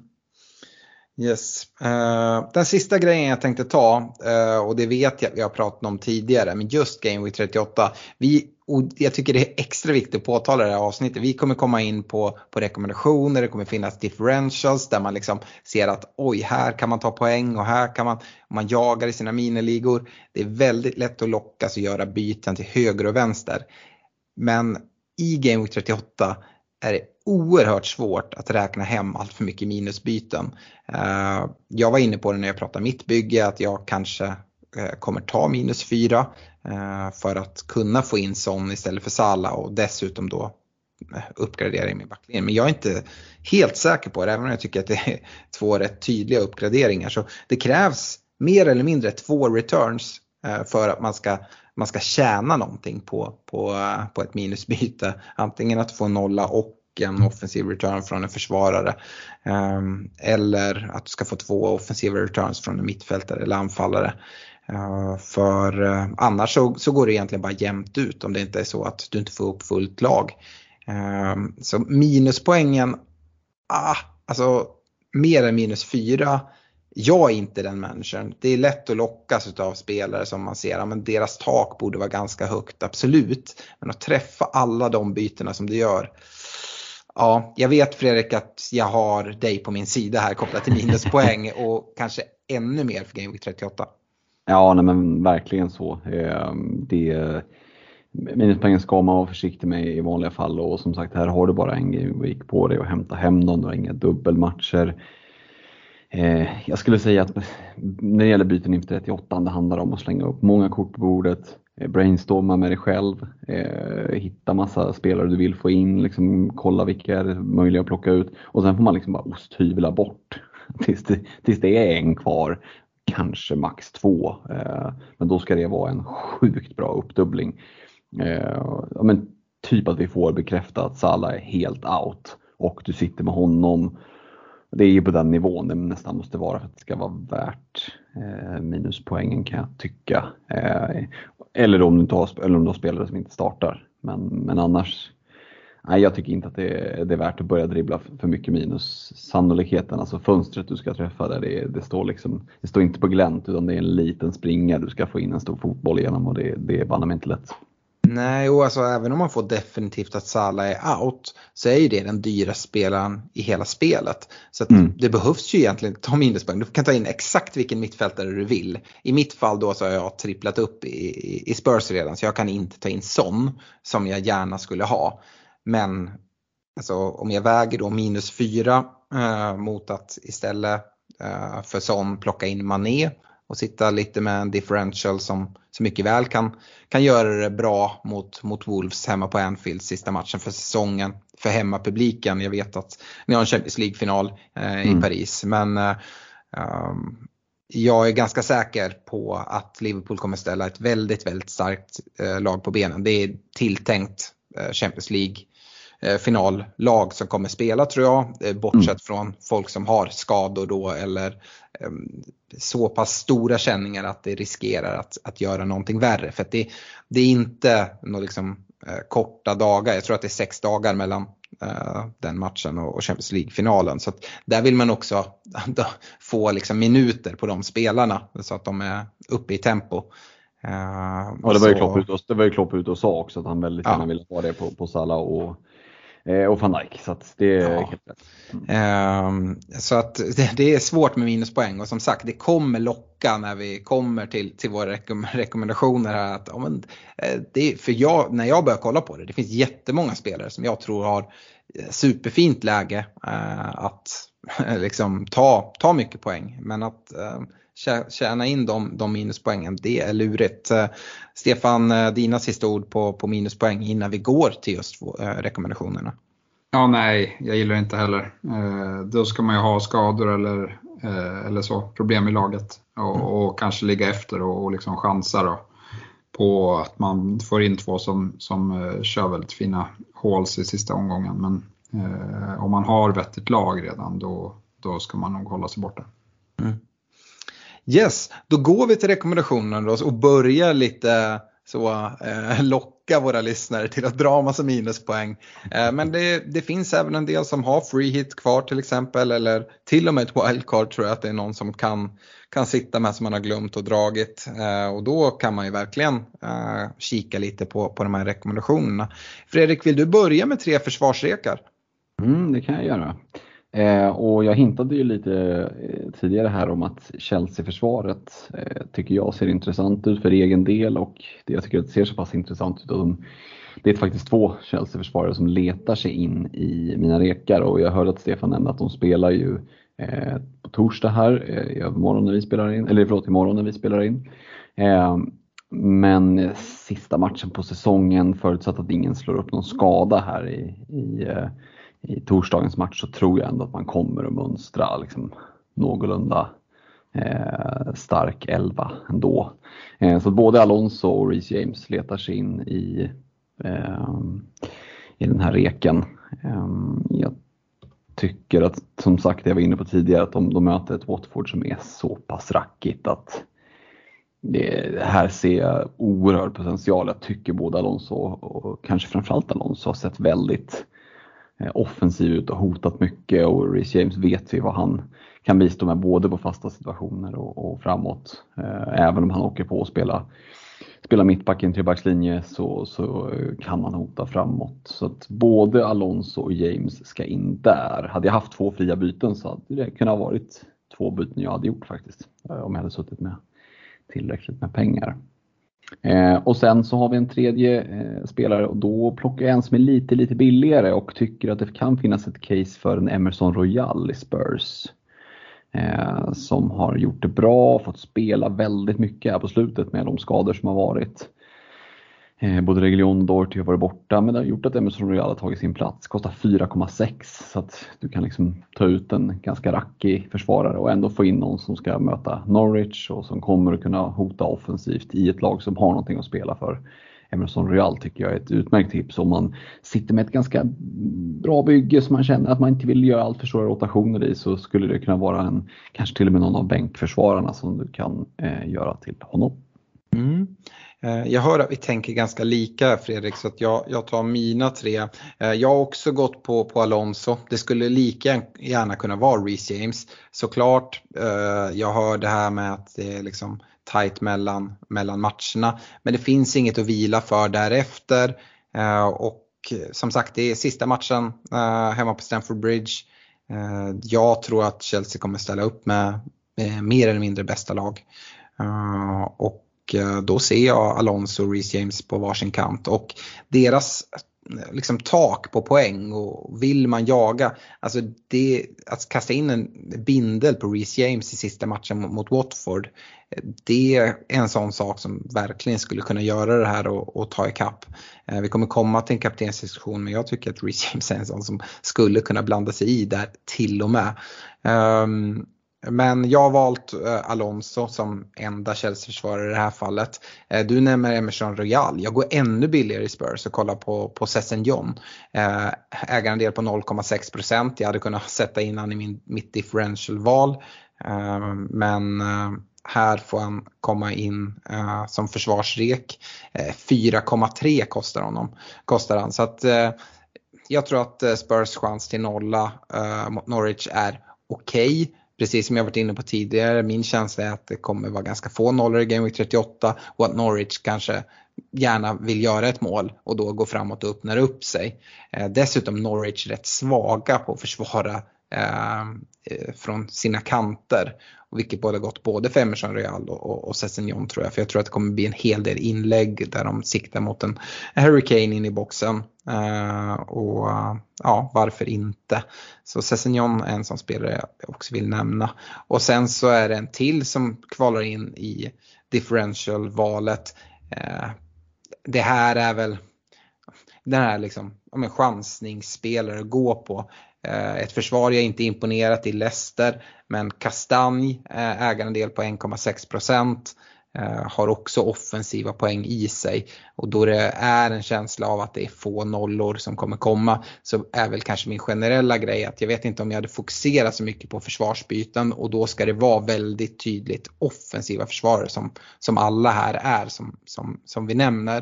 Yes. Uh, den sista grejen jag tänkte ta, uh, och det vet jag vi har pratat om tidigare, men just Game Week trettioåtta, vi, och jag tycker det är extra viktigt att påtala det här avsnittet. Vi kommer komma in på, på rekommendationer, det kommer finnas differentials där man liksom ser att oj, här kan man ta poäng och här kan man, man jagar i sina miniligor. Det är väldigt lätt att lockas och göra byten till höger och vänster. Men i Game Week trettioåtta är det oerhört svårt att räkna hem allt för mycket minusbyten. Uh, jag var inne på det när jag pratade mitt bygge, att jag kanske uh, kommer ta minus fyra uh, för att kunna få in Son istället för Salah, och dessutom då uh, uppgradera i min backlinje. Men jag är inte helt säker på det, även om jag tycker att det är två rätt tydliga uppgraderingar. Så det krävs mer eller mindre två returns uh, för att man ska man ska tjäna någonting på, på, uh, på ett minusbyte. Antingen att få nolla och en offensiv return från en försvarare. Um, eller att du ska få två offensiva returns från en mittfältare eller anfallare. Uh, för uh, annars så, så går det egentligen bara jämnt ut om det inte är så att du inte får upp fullt lag. Um, så minuspoängen, ah, alltså mer än minus fyra. Jag är inte den människan. Det är lätt att lockas av spelare som man ser. Men deras tak borde vara ganska högt, absolut. Men att träffa alla de bytena som du gör. Ja, jag vet Fredrik att jag har dig på min sida här kopplat till minuspoäng. Och kanske ännu mer för Game Week trettioåtta. Ja, nej, men verkligen så. Det, minuspoängen ska man vara försiktig med i vanliga fall. Och som sagt, här har du bara en Game Week på dig att hämta hem någon. Du har inga dubbelmatcher. Jag skulle säga att när det gäller byten inför trettioåtta, det handlar om att slänga upp många kort på bordet, brainstorma med dig själv, hitta massa spelare du vill få in, liksom kolla vilka är möjliga att plocka ut, och sen får man liksom bara osthyvla bort tills det, tills det är en kvar, kanske max två, men då ska det vara en sjukt bra uppdubbling. Ja, men typ att vi får bekräfta att Salah är helt out och du sitter med honom. Det är ju på den nivån det nästan måste vara för att det ska vara värt eh, minuspoängen, kan jag tycka. Eh, eller, om du inte har, eller om du har spelare som inte startar. Men, men annars, nej, jag tycker inte att det är, det är värt att börja dribbla för, för mycket minus. Sannolikheten, alltså fönstret du ska träffa där, det, det, står, liksom, det står inte på glänt, utan det är en liten springa du ska få in en stor fotboll igenom, och det, det är banne mig inte lätt. Nej, och alltså även om man får definitivt att Salah är out, så är ju det den dyra spelaren i hela spelet. Så att mm. det behövs ju egentligen ta minuspoäng. Du kan ta in exakt vilken mittfältare du vill. I mitt fall då så har jag tripplat upp i, i Spurs redan, så jag kan inte ta in Son som jag gärna skulle ha. Men alltså, om jag väger då minus fyra eh, mot att istället eh, för Son plocka in Mané och sitta lite med en differential som så mycket väl kan, kan göra det bra mot, mot Wolves hemma på Anfield sista matchen för säsongen, för hemmapubliken. Jag vet att ni har en Champions League-final eh, mm. i Paris, men eh, um, jag är ganska säker på att Liverpool kommer ställa ett väldigt, väldigt starkt eh, lag på benen. Det är tilltänkt eh, Champions League finallag som kommer spela, tror jag, bortsett mm. från folk som har skador då, eller um, så pass stora känningar att det riskerar att, att göra någonting värre, för att det, det är inte några liksom, uh, korta dagar. Jag tror att det är sex dagar mellan uh, den matchen och, och Champions League-finalen, så att där vill man också få liksom, minuter på de spelarna så att de är uppe i tempo. Uh, ja, det var ju Klopp ut och, det var ju Klopp ut och sa också att han väldigt gärna ja. ville ha det på, på Salah och och Van Dijk, så att det är ja. helt rätt. Mm. Um, så att det, det är svårt med minuspoäng, och som sagt, det kommer locka när vi kommer till, till våra rekom- rekommendationer här, att, ja, men, det, för jag, när jag börjar kolla på det, det finns jättemånga spelare som jag tror har superfint läge uh, att liksom ta, ta mycket poäng, men att uh, tjäna in de, de minuspoängen, det är lurigt. Uh, Stefan, uh, dina sista ord på, på minuspoäng innan vi går till just uh, rekommendationerna. Ja, nej, jag gillar inte heller. Uh, då ska man ju ha skador eller, uh, eller så, problem i laget, och, mm. och kanske ligga efter och, och liksom chansa då på att man får in två som, som uh, kör väldigt fina håls i sista omgången, men uh, om man har vettigt lag redan, då, då ska man nog hålla sig borta. Mm. Yes, då går vi till rekommendationerna då, och börjar lite så eh, locka våra lyssnare till att dra massa minuspoäng. Eh, men det, det finns även en del som har free hit kvar till exempel, eller till och med ett wildcard, tror jag att det är någon som kan, kan sitta med som man har glömt och dragit. Eh, och då kan man ju verkligen eh, kika lite på, på de här rekommendationerna. Fredrik, vill du börja med tre försvarsrekar? Mm, det kan jag göra. Eh, och jag hintade ju lite eh, tidigare här om att Chelsea-försvaret eh, tycker jag ser intressant ut för egen del, och det jag tycker att det ser så pass intressant ut. De, det är faktiskt två Chelsea-försvarare som letar sig in i mina rekar, och jag hörde att Stefan nämnde att de spelar ju eh, på torsdag här, eh, i övermorgon när vi spelar in, eller förlåt, imorgon när vi spelar in. Eh, men sista matchen på säsongen, förutsatt att ingen slår upp någon skada här i, i eh, i torsdagens match, så tror jag ändå att man kommer att mönstra liksom någorlunda eh, stark elva ändå. Eh, så både Alonso och Reece James letar sig in i, eh, i den här reken. Jag tycker att, som sagt, jag var inne på tidigare, att de, de möter ett Watford som är så pass rackigt att det här ser jag oerhörd potential. Jag tycker både Alonso och kanske framförallt Alonso har sett väldigt offensiv ut och hotat mycket, och Reece James vet vi vad han kan bistå med både på fasta situationer och, och framåt. Även om han åker på att spela Spela mittback i en trebackslinje så, så kan man hota framåt. Så att både Alonso och James ska in där. Hade jag haft två fria byten så hade det kunnat ha varit två byten jag hade gjort faktiskt. Om jag hade suttit med tillräckligt med pengar. Eh, och sen så har vi en tredje eh, spelare, och då plockar jag en som är lite, lite billigare och tycker att det kan finnas ett case för en Emerson Royal i Spurs. Eh, som har gjort det bra, fått spela väldigt mycket här på slutet med de skador som har varit. Eh, både Reguilón och Doherty har varit borta, men det har gjort att Emerson Royal har tagit sin plats. Kostar fyra komma sex, så att du kan liksom ta ut en ganska rackig försvarare och ändå få in någon som ska möta Norwich och som kommer att kunna hota offensivt i ett lag som har någonting att spela för. Emerson Royal tycker jag är ett utmärkt tips om man sitter med ett ganska bra bygge som man känner att man inte vill göra allt för stora rotationer i, så skulle det kunna vara en, kanske till och med någon av bänkförsvararna som du kan eh, göra till honom. Mm. Jag hör att vi tänker ganska lika, Fredrik, så att jag, jag tar mina tre. Jag har också gått på, på Alonso. Det skulle lika gärna kunna vara Reece James. Såklart, jag hör det här med att det är liksom tajt mellan, mellan matcherna. Men det finns inget att vila för därefter. Och som sagt, det är sista matchen hemma på Stamford Bridge. Jag tror att Chelsea kommer ställa upp med, med mer eller mindre bästa lag. Och då ser jag Alonso och Reece James på varsin kant, och deras liksom tak på poäng, och vill man jaga, alltså det, att kasta in en bindel på Reece James i sista matchen mot, mot Watford, det är en sån sak som verkligen skulle kunna göra det här och, och ta ikapp. Vi kommer komma till en kaptensdiskussion, men jag tycker att Reece James är en sån som skulle kunna blanda sig i där till och med. Um, Men jag har valt uh, Alonso som enda Chelsea-försvarare i det här fallet. Uh, du nämner Emerson Royal. Jag går ännu billigare i Spurs och kollar på, på Sessegnon. Uh, ägarandel på noll komma sex procent. Jag hade kunnat sätta in han i min, mitt differential-val. Uh, men uh, här får han komma in uh, som försvarsrek. Uh, fyra komma tre kostar honom. Kostar han. Så att, uh, jag tror att uh, Spurs chans till nolla uh, mot Norwich är okej. Okay. Precis som jag varit inne på tidigare, min känsla är att det kommer vara ganska få nollor i Game Week trettioåtta, och att Norwich kanske gärna vill göra ett mål och då gå framåt och öppna upp sig. Eh, dessutom Norwich rätt svaga på att försvara eh, från sina kanter, och vilket både gått både för Emerson Royal och, och, och Sessegnon, tror jag. För jag tror att det kommer bli en hel del inlägg där de siktar mot en Hurricane in i boxen. Uh, och uh, ja, varför inte? Så Sessegnon är en sån spelare jag också vill nämna. Och sen så är det en till som kvalar in i differential-valet. Uh, det här är väl den här liksom, om en chansningsspelare att gå på. Uh, ett försvar jag inte imponerat i Leicester, men Castagne uh, äger en del på en komma sex procent. Uh, har också offensiva poäng i sig, och då det är en känsla av att det är få nollor som kommer komma, så är väl kanske min generella grej att jag vet inte om jag hade fokuserat så mycket på försvarsbyten, och då ska det vara väldigt tydligt offensiva försvarare som, som alla här är som, som, som vi nämner.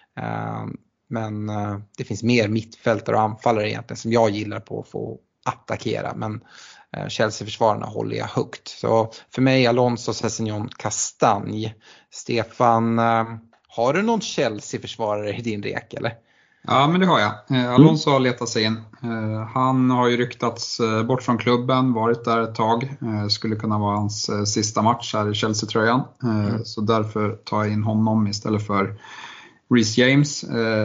Uh, men uh, det finns mer mittfältare och anfallare egentligen som jag gillar på att få attackera, men Chelsea-försvararna håller jag högt. Så för mig Alonso, Sessegnon, Castagne. Stefan, har du någon Chelsea-försvarare i din rek eller? Ja, men det har jag. Alonso har letat sig in. Han har ju ryktats bort från klubben, varit där ett tag. Skulle kunna vara hans sista match här i Chelsea-tröjan. Mm. Så därför tar jag in honom istället för Reece James.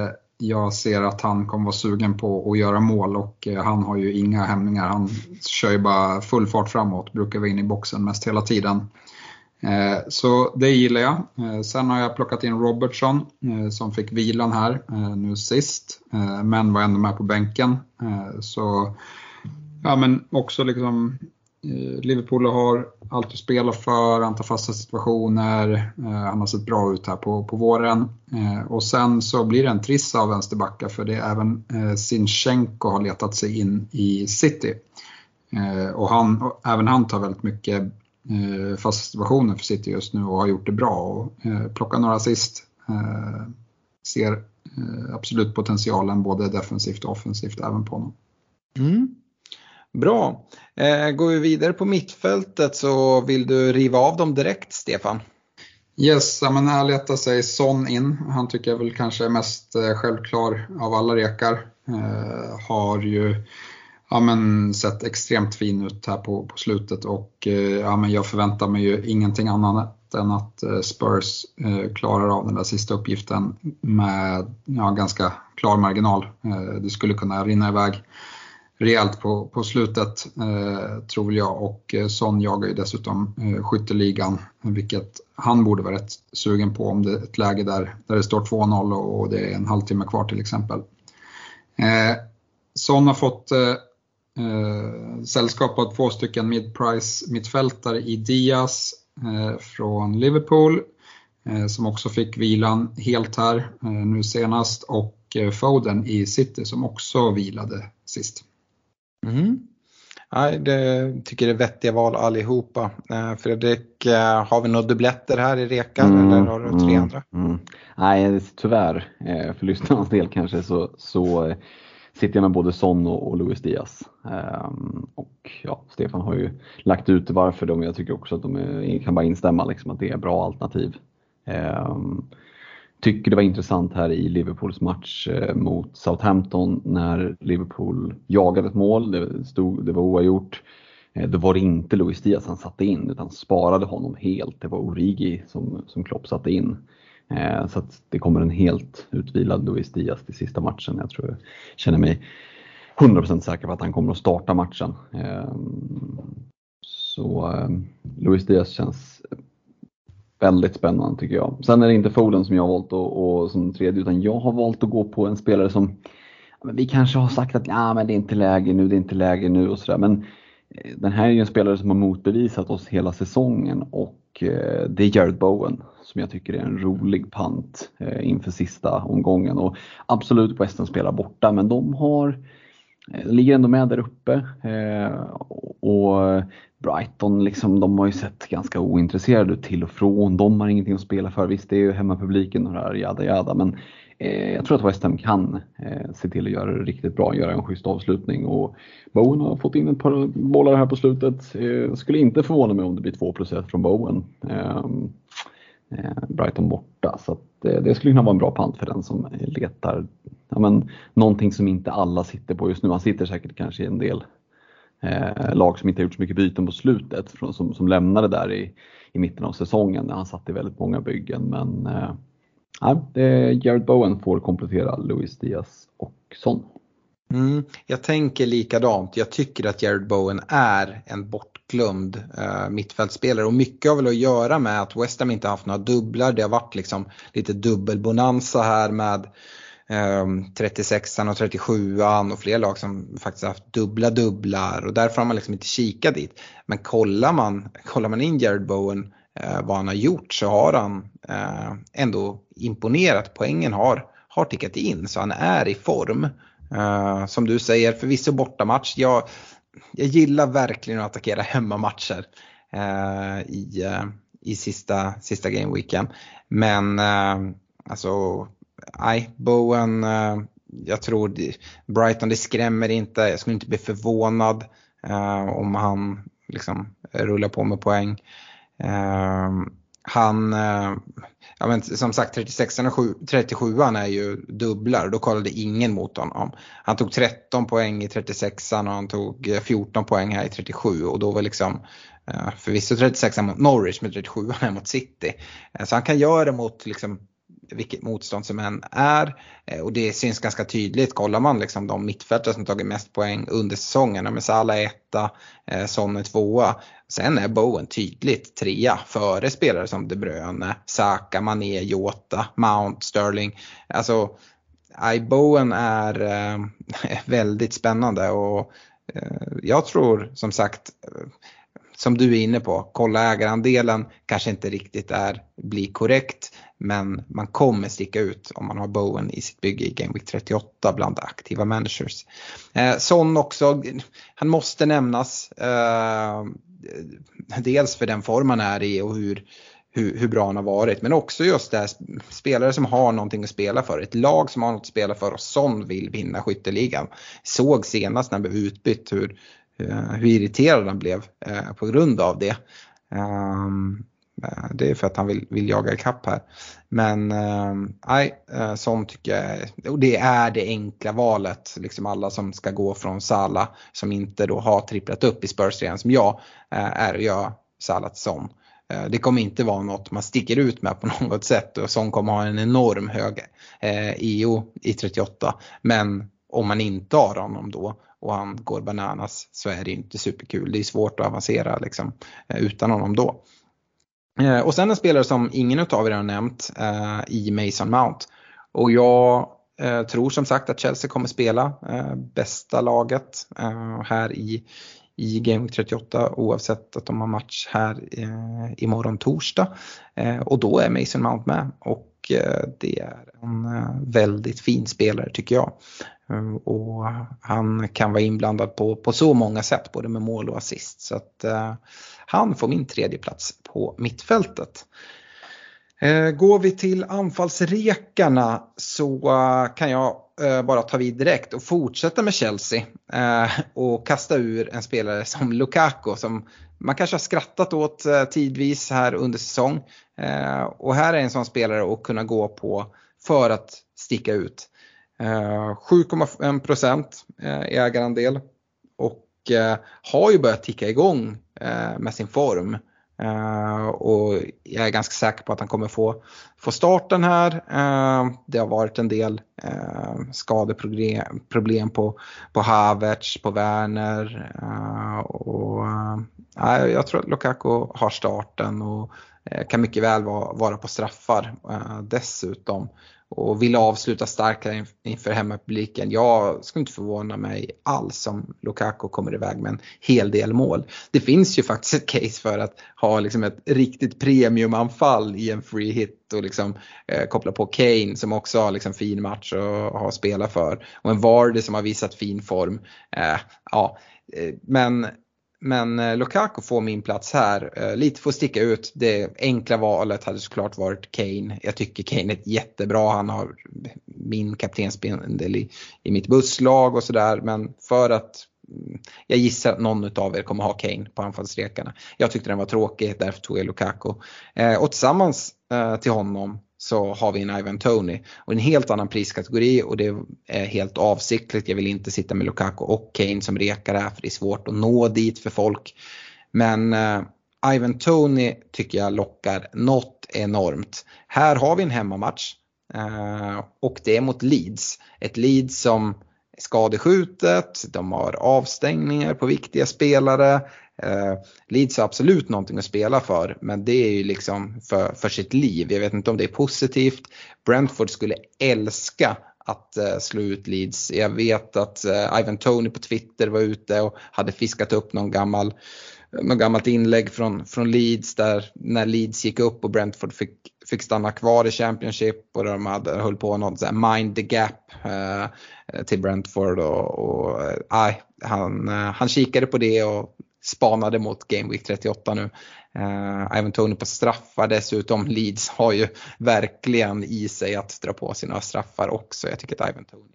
Jag ser att han kommer vara sugen på att göra mål, och han har ju inga hämningar. Han kör ju bara full fart framåt, brukar vara in i boxen mest hela tiden. Så det gillar jag. Sen har jag plockat in Robertson som fick vilan här nu sist, men var ändå med på bänken. Så ja, men också liksom Liverpool har alltid spelar för, han tar fasta situationer, eh, han har sett bra ut här på, på våren. Eh, och sen så blir det en trissa av vänsterbackar, för det är även eh, Zinchenko har letat sig in i City. Eh, och, han, och även han tar väldigt mycket eh, fasta situationer för City just nu och har gjort det bra. Och, eh, plockar några assist, eh, ser eh, absolut potentialen både defensivt och offensivt även på honom. Mm. Bra. Eh, går vi vidare på mittfältet så vill du riva av dem direkt, Stefan? Yes, men här letar sig Son in. Han tycker jag väl kanske är mest eh, självklar av alla rekar. Eh, har ju ja, men, sett extremt fin ut här på, på slutet och eh, ja, men jag förväntar mig ju ingenting annat än att eh, Spurs eh, klarar av den där sista uppgiften med ja, ganska klar marginal. Eh, det skulle kunna rinna iväg rejält på, på slutet eh, tror jag, och eh, Son jagar ju dessutom eh, skytteligan, vilket han borde vara rätt sugen på om det är ett läge där, där det står två noll och, och det är en halvtimme kvar till exempel. Eh, Son har fått eh, eh, sällskap av två stycken mid-price mittfältare i Diaz eh, från Liverpool eh, som också fick vilan helt här eh, nu senast, och eh, Foden i City som också vilade sist. Mm. Nej, det tycker jag är vettiga val allihopa. Eh, Fredrik, eh, har vi några dubbletter här i rekan mm, eller har du tre mm, andra? Mm. Nej, tyvärr eh, för lyssnarnas del kanske så, så eh, sitter jag med både Son och, och Luis Diaz. Eh, och ja, Stefan har ju lagt ut varför de, jag tycker också att de är, kan bara instämma liksom, att det är bra alternativ. Eh, Tycker det var intressant här i Liverpools match mot Southampton när Liverpool jagade ett mål. Det, stod, det var oavgjort. Det var inte Luis Diaz han satte in utan sparade honom helt. Det var Origi som, som Klopp satte in. Så att det kommer en helt utvilad Luis Diaz till sista matchen. Jag tror jag känner mig hundra procent säker på att han kommer att starta matchen. Så Luis Diaz känns väldigt spännande tycker jag. Sen är det inte Foden som jag har valt och, och som tredje, utan jag har valt att gå på en spelare som vi kanske har sagt att ja, men det är inte läge nu, det är inte läge nu och sådär. Men den här är ju en spelare som har motbevisat oss hela säsongen och eh, det är Jared Bowen som jag tycker är en rolig pant eh, inför sista omgången. Och absolut West Ham spelar borta, men de har eh, ligger ändå med där uppe eh, och Brighton, liksom, de har ju sett ganska ointresserade ut till och från. De har ingenting att spela för. Visst, det är ju hemmapubliken och det här, jada jada. Men eh, jag tror att West Ham kan eh, se till att göra det riktigt bra. Göra en schysst avslutning. Och Bowen har fått in ett par bollar här på slutet. Eh, skulle inte förvåna mig om det blir två plus ett från Bowen. Eh, eh, Brighton borta. Så att, eh, det skulle kunna vara en bra pant för den som letar ja, men, någonting som inte alla sitter på just nu. Han sitter säkert kanske i en del Eh, lag som inte har gjort så mycket byten på slutet från, som, som lämnade där i, i mitten av säsongen när han satt i väldigt många byggen. Men eh, det, Jared Bowen får komplettera Luis Diaz och Son. Mm, jag tänker likadant. Jag tycker att Jared Bowen är en bortglömd eh, mittfältspelare och mycket har väl att göra med att West Ham inte haft några dubblar. Det har varit liksom lite dubbelbonanza här med trettiosexan och trettiosjuan och fler lag som faktiskt haft dubbla dubblar och därför har man liksom inte kikat dit. Men kollar man, kollar man in Jared Bowen eh, vad han har gjort så har han eh, ändå imponerat. Poängen har, har tickat in så han är i form. Eh, som du säger, förvisso bortamatch. Jag, jag gillar verkligen att attackera hemmamatcher eh, i, eh, i sista, sista gameweeken. Men eh, alltså nej, Bowen, jag tror det, Brighton, det skrämmer inte. Jag skulle inte bli förvånad eh, om han liksom rullar på med poäng. Eh, han, eh, ja, men, som sagt trettiosexan och trettiosjuan är ju dubblar. Då kollade ingen mot honom. Han tog tretton poäng i trettiosexan och han tog fjorton poäng här i trettiosju. Och då var liksom eh, förvisso trettiosexan mot Norwich med trettiosjuan här mot City. Eh, så han kan göra det mot liksom vilket motstånd som än är, och det syns ganska tydligt. Kollar man liksom de mittfältare som tagit mest poäng under säsongen, med Salah etta, Son är tvåa, sen är Bowen tydligt trea före spelare som De Bruyne, Saka, Mané, Jota, Mount, Sterling. Alltså I, Bowen är eh, väldigt spännande och eh, jag tror som sagt som du är inne på, kolla ägarandelen kanske inte riktigt är, blir korrekt, men man kommer sticka ut om man har Bowen i sitt bygge i Game Week trettioåtta bland aktiva managers. Eh, Son också, han måste nämnas, eh, dels för den form han är i och hur, hur, hur bra han har varit, men också just det här, spelare som har någonting att spela för, ett lag som har något att spela för, och Son vill vinna skytteligan. Såg senast när han blev utbytt hur hur irriterad han blev eh, på grund av det. Um, det är för att han vill, vill jaga i kapp här. Men nej, um, som tycker jag, och det är det enkla valet. Liksom alla som ska gå från Salah, som inte då har tripplat upp i Spurs igen som jag, uh, är att göra Salah till Son. Uh, det kommer inte vara något man sticker ut med på något sätt. Och Son kommer ha en enorm hög uh, E O i trettioåtta. Men om man inte har honom då och han går bananas, så är det inte superkul. Det är svårt att avancera liksom, utan honom då. Eh, och sen en spelare som ingen av er har nämnt eh, i Mason Mount. Och jag eh, tror som sagt att Chelsea kommer spela eh, bästa laget eh, här i, i Game Week trettioåtta, oavsett att de har match här eh, imorgon torsdag. Eh, och då är Mason Mount med. Och eh, det är en eh, väldigt fin spelare tycker jag. Och han kan vara inblandad på, på så många sätt, både med mål och assist. Så att uh, han får min tredje plats på mittfältet. Uh, går vi till anfallsrekarna så uh, kan jag uh, bara ta vid direkt och fortsätta med Chelsea. Uh, och kasta ur en spelare som Lukaku, som man kanske har skrattat åt uh, tidvis här under säsong. Uh, och här är en sån spelare att kunna gå på för att sticka ut. Uh, sju komma fem procent uh, i ägarandel och uh, har ju börjat ticka igång uh, med sin form, uh, och jag är ganska säker på att han kommer få, få starten här. Uh, det har varit en del uh, skadeproblem problem på, på Havertz, på Werner, uh, och uh, jag tror att Lukaku har starten och uh, kan mycket väl vara, vara på straffar uh, dessutom. Och vill avsluta starkare inför hemmapubliken. Jag skulle inte förvåna mig alls om Lukaku kommer iväg med en hel del mål. Det finns ju faktiskt ett case för att ha liksom ett riktigt premiumanfall i en free hit och liksom, eh, koppla på Kane som också har liksom fin match och har spelat för. Och en Vardy som har visat fin form. Eh, ja, eh, men... Men Lukaku får min plats här. Lite för att sticka ut. Det enkla valet hade såklart varit Kane. Jag tycker Kane är jättebra. Han har min kaptensbindel i, i mitt busslag och sådär. Men för att jag gissar att någon av er kommer ha Kane på anfallsrekarna. Jag tyckte den var tråkig, därför tog jag Lukaku. Och tillsammans till honom så har vi en Ivan Toney och en helt annan priskategori, och det är helt avsiktligt. Jag vill inte sitta med Lukaku och Kane som rekar här, för det är svårt att nå dit för folk. Men uh, Ivan Toney tycker jag lockar något enormt. Här har vi en hemmamatch uh, och det är mot Leeds. Ett Leeds som är skadeskjutet, de har avstängningar på viktiga spelare. Uh, Leeds har absolut någonting att spela för, men det är ju liksom för, för sitt liv. Jag vet inte om det är positivt. Brentford skulle älska att uh, slå ut Leeds. Jag vet att uh, Ivan Toney på Twitter var ute och hade fiskat upp någon gammal någon gammalt inlägg från, från Leeds där när Leeds gick upp och Brentford fick, fick stanna kvar i Championship, och de hade höll på något så här mind the gap uh, till Brentford, och, och uh, han, uh, han kikade på det och spanade mot Game Week trettioåtta nu. Uh, Ivan Toney på straffar dessutom. Leeds har ju verkligen i sig att dra på sina straffar också. Jag tycker att Ivan Toney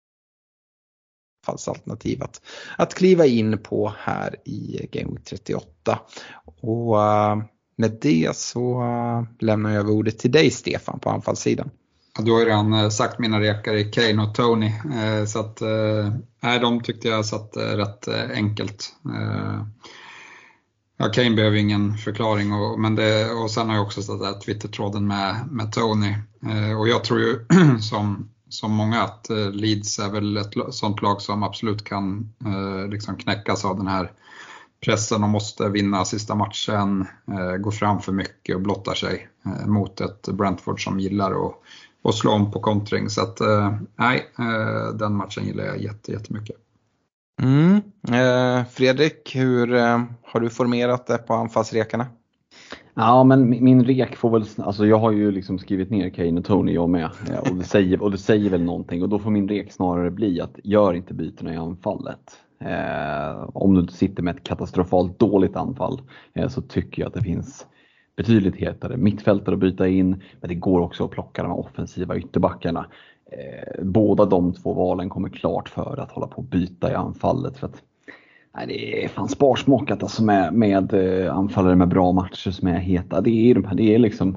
alternativ att, att kliva in på här i Game Week trettioåtta. Och uh, med det så uh, lämnar jag ordet till dig, Stefan, på anfallssidan. Ja, då har jag redan sagt mina rekar i Kane och Toney, eh, så att eh, de tyckte jag satt eh, rätt eh, enkelt. Eh, ja, Kane behöver ingen förklaring, och, men det, och sen har jag också satt där Twitter-tråden med, med Toney, eh, och jag tror ju som som många att eh, Leeds är väl ett sånt lag som absolut kan eh, liksom knäckas av den här pressen och måste vinna sista matchen, eh, gå fram för mycket och blottar sig eh, mot ett Brentford som gillar att och slå om på kontring. Så att eh, nej, eh, den matchen gillar jag jätte, jättemycket. Mm. Eh, Fredrik, hur eh, har du formerat det på anfallsrekarna? Ja, men min, min rek får väl, alltså jag har ju liksom skrivit ner Kane och Tony jag med, och det säger, och det säger väl någonting, och då får min rek snarare bli att gör inte bytena i anfallet. Eh, om du sitter med ett katastrofalt dåligt anfall eh, så tycker jag att det finns betydligt hetare mittfältare att byta in, men det går också att plocka de offensiva ytterbackarna. Eh, båda de två valen kommer klart för att hålla på att byta i anfallet, för att nej, det är fan sparsmakat alltså med, med eh, anfallare med bra matcher som är heta. Det är, de, det är liksom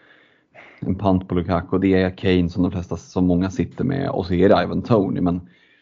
en pant på Lukaku, det är Kane som de flesta, som många sitter med, och så är det Ivan Toney, men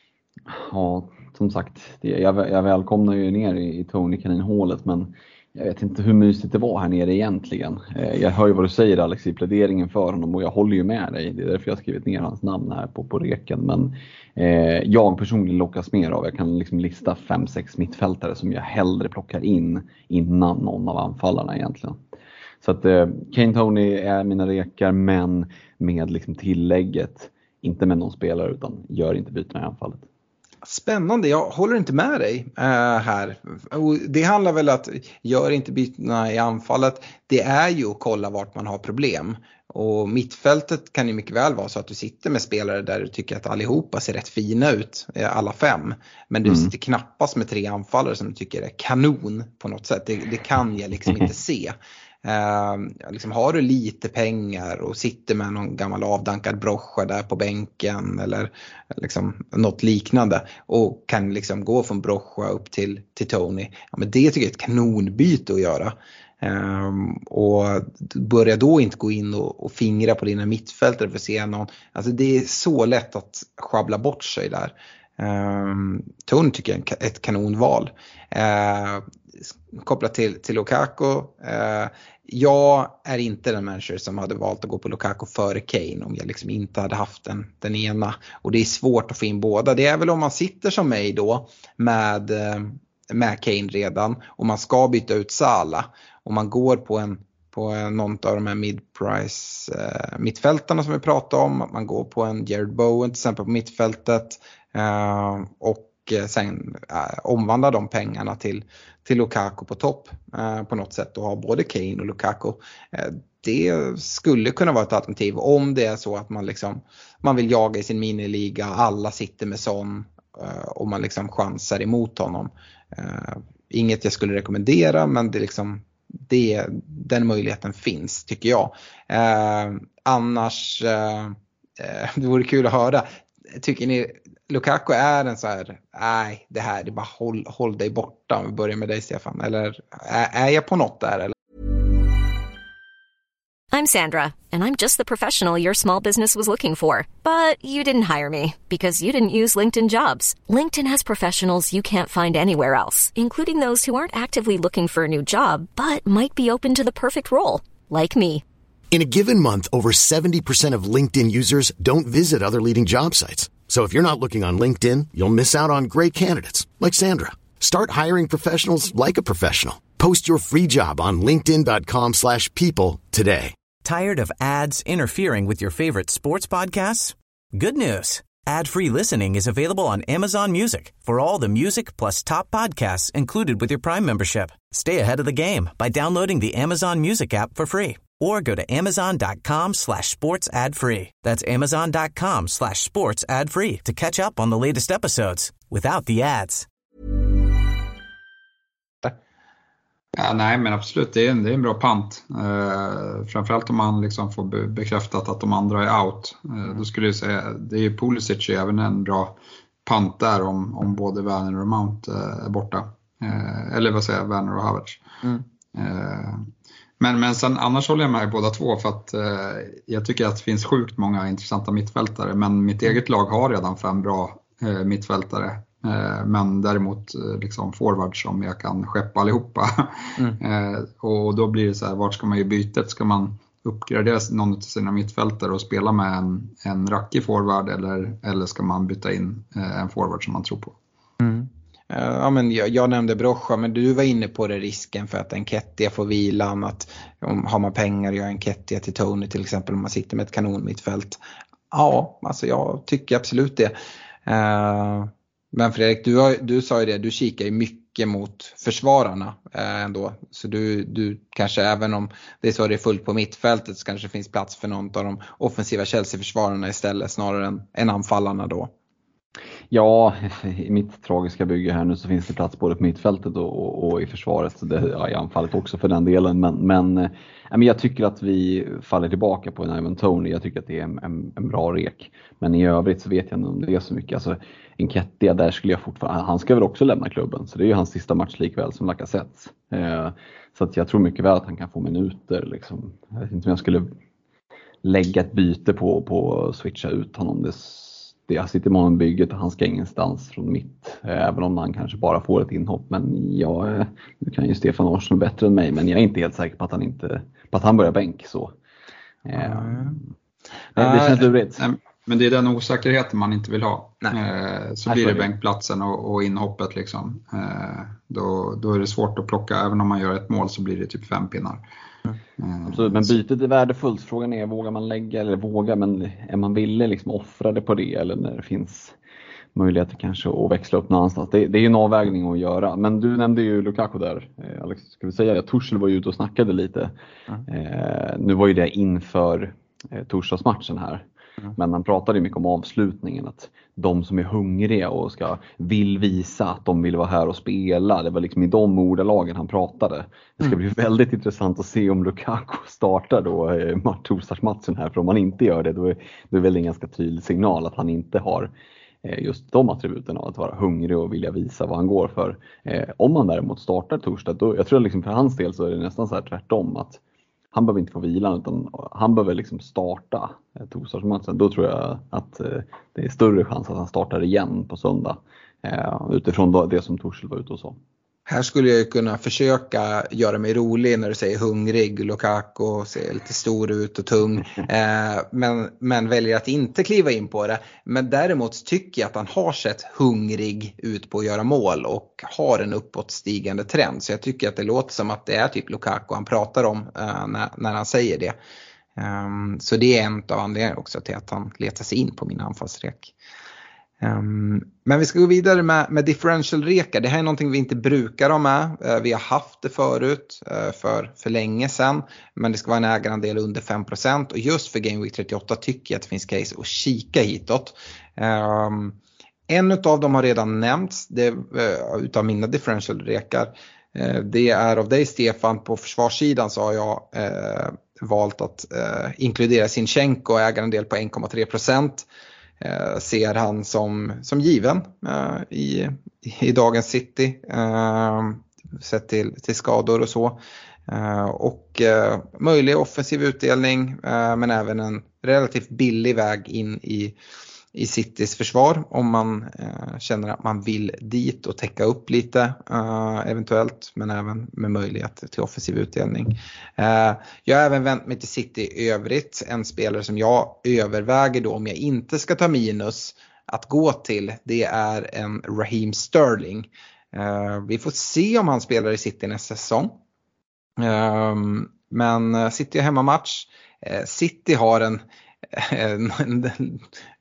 ja, som sagt, det, jag, jag välkomnar ju ner i, i Toney-kaninhålet, men jag vet inte hur mysigt det var här nere egentligen. Eh, jag hör ju vad du säger, Alex, i pläderingen för honom, och jag håller ju med dig. Det är därför jag har skrivit ner hans namn här på, på reken. Men eh, jag personligen lockas mer av. Jag kan liksom lista fem sex mittfältare som jag hellre plockar in innan någon av anfallarna egentligen. Så att eh, Kane, Tony är mina rekar, men med liksom tillägget, inte med någon spelare, utan gör inte bytena i anfallet. Spännande, jag håller inte med dig äh, här. Och det handlar väl att gör inte bytena i anfallet. Det är ju att kolla vart man har problem. Och mittfältet kan ju mycket väl vara så att du sitter med spelare där du tycker att allihopa ser rätt fina ut, alla fem. Men du mm. sitter knappast med tre anfallare som du tycker är kanon på något sätt. Det, det kan jag liksom inte se. Uh, liksom har du lite pengar och sitter med någon gammal avdankad Brocha där på bänken eller liksom något liknande och kan liksom gå från Brocha upp till, till Tony, ja, men det tycker jag är ett kanonbyte att göra. Um, och börja då inte gå in och, och fingra på dina mittfältare för att se någon, alltså det är så lätt att schabbla bort sig där. Um, Tony tycker jag är ett kanonval. Uh, kopplat till, till Lukaku, uh, jag är inte den människa som hade valt att gå på Lukaku före Kane om jag liksom inte hade haft den, den ena, och det är svårt att få in båda. Det är väl om man sitter som mig då med, med Kane redan och man ska byta ut Salah och man går på en på någon av de här mid-price uh, mittfältarna som vi pratade om. Man går på en Jared Bowen till exempel på mittfältet uh, och sen uh, omvandla de pengarna till, till Lukaku på topp uh, på något sätt och ha både Kane och Lukaku. Uh, det skulle kunna vara ett alternativ om det är så att man, liksom, man vill jaga i sin miniliga, alla sitter med sån uh, och man liksom chansar emot honom. Uh, inget jag skulle rekommendera, men det liksom Det, den möjligheten finns tycker jag. Eh, annars eh, det vore kul att höra. Tycker ni Lukaku är en så här, nej det här det är bara håll, håll dig borta, om vi börjar med dig Stefan, eller är, är jag på något där eller? I'm Sandra, and I'm just the professional your small business was looking for. But you didn't hire me because you didn't use LinkedIn Jobs. LinkedIn has professionals you can't find anywhere else, including those who aren't actively looking for a new job, but might be open to the perfect role, like me. In a given month, over seventy percent of LinkedIn users don't visit other leading job sites. So if you're not looking on LinkedIn, you'll miss out on great candidates like Sandra. Start hiring professionals like a professional. Post your free job on linkedin.com slash people today. Tired of ads interfering with your favorite sports podcasts? Good news. Ad-free listening is available on Amazon Music for all the music plus top podcasts included with your Prime membership. Stay ahead of the game by downloading the Amazon Music app for free or go to amazon.com slash sports ad free. That's amazon.com slash sports ad free to catch up on the latest episodes without the ads. Ja, nej men absolut, det är en, det är en bra pant. Eh, framförallt om man liksom får be- bekräftat att de andra är out. Eh, mm. Då skulle jag säga, det är ju Pulisic är även en bra pant där om, om både Werner och Mount eh, är borta. Eh, eller vad säger jag, Werner och Havertz. Mm. Eh, men, men sen annars håller jag med båda två, för att eh, jag tycker att det finns sjukt många intressanta mittfältare. Men mitt eget lag har redan fem bra eh, mittfältare. Men däremot liksom forwards som jag kan skeppa allihopa. Mm. Och då blir det så här, vart ska man ju byta? Ska man uppgradera någon av sina mittfältare och spela med en, en rackig forward, eller, eller ska man byta in en forward som man tror på? Mm. Ja, men jag, jag nämnde Brocha, men du var inne på det, risken för att Nketiah får vilan, att om har man pengar gör Nketiah till Tony till exempel om man sitter med ett kanon mittfält. Ja, alltså jag tycker absolut det. Uh, Men Fredrik, du, har, du sa ju det, du kikar ju mycket mot försvararna eh, ändå. Så du, du kanske, även om det är så det är fullt på mittfältet, så kanske det finns plats för någon av de offensiva Chelsea-försvararna istället, snarare än, än anfallarna då. Ja, i mitt tragiska bygge här nu så finns det plats både på mittfältet och, och, och i försvaret, så det, ja, i anfallet också för den delen. Men, men, äh, men jag tycker att vi faller tillbaka på en Ivan Toney. Jag tycker att det är en, en, en bra rek. Men i övrigt så vet jag inte om det är så mycket. Alltså, Nketiah, där skulle jag fortfarande, han ska väl också lämna klubben. Så det är ju hans sista match likväl som Lacazette. Eh, så att jag tror mycket väl att han kan få minuter. Liksom. Jag vet inte om jag skulle lägga ett byte på, på att switcha ut honom. Det Jag sitter i morgonbygget och han ska ingenstans från mitt. Även om han kanske bara får ett inhopp. Men jag, nu kan ju Stefan Larsson bättre än mig. Men jag är inte helt säker på att han, inte, på att han börjar bänk. Så. Mm. Det, det känns lurigt. Men det är den osäkerheten man inte vill ha. Eh, så blir det bänkplatsen och, och inhoppet. Liksom. Eh, då, då är det svårt att plocka. Även om man gör ett mål så blir det typ fem pinnar. Mm. Absolut, men bytet är värdefullt. Frågan är, vågar man lägga eller våga, men är man villig liksom offra det på det, eller när det finns möjligheter kanske att växla upp någonstans. Det, det är ju en avvägning att göra. Men du nämnde ju Lukaku där, Alex, ska vi säga det? Tuchel var ju ute och snackade lite. Mm. Eh, nu var ju det inför eh, torsdagsmatchen här. Mm. Men han pratade mycket om avslutningen, att de som är hungriga och ska vill visa att de vill vara här och spela. Det var liksom i de ordalagen han pratade. Det ska bli väldigt intressant att se om Lukaku startar då eh, torsdagsmatchen här. För om han inte gör det, då är det väl en ganska tydlig signal att han inte har eh, just de attributen av att vara hungrig och vilja visa vad han går för. Eh, om han däremot startar torsdag, då, jag tror liksom för hans del så är det nästan så här tvärtom, att han behöver inte få vila, utan han behöver liksom starta torsdagsmatchen. Då tror jag att det är större chans att han startar igen på söndag. Utifrån det som Tuchel var ute och sa. Här skulle jag kunna försöka göra mig rolig när du säger hungrig. Lukaku ser lite stor ut och tung. Eh, men, men väljer att inte kliva in på det. Men däremot tycker jag att han har sett hungrig ut på att göra mål. Och har en uppåtstigande trend. Så jag tycker att det låter som att det är typ Lukaku han pratar om eh, när, när han säger det. Um, så det är en av anledningarna också till att han letar sig in på min anfallsrek. Um, men vi ska gå vidare med, med differential-rekar. Det här är någonting vi inte brukar ha med. Uh, vi har haft det förut uh, för, för länge sedan. Men det ska vara en ägarandel under fem procent. Och just för Game Week trettioåtta tycker jag att det finns case att kika hitåt. Um, en av dem har redan nämnts. Det, uh, utav mina differential-rekar. Uh, det är av dig, Stefan. På försvarssidan så har jag uh, valt att uh, inkludera Zinchenko, ägarandel på en komma tre procent. Eh, ser han som, som given eh, i, i dagens City, eh, sett till, till skador och så. Eh, och eh, möjlig offensiv utdelning, eh, men även en relativt billig väg in i, i Citys försvar om man eh, känner att man vill dit och täcka upp lite eh, eventuellt, men även med möjlighet till offensiv utdelning. Eh, jag har även vänt mig till City i övrigt, en spelare som jag överväger då om jag inte ska ta minus att gå till, det är en Raheem Sterling. Eh, vi får se om han spelar i City nästa säsong. Eh, men City har hemmamatch. Eh, City har en En, en, en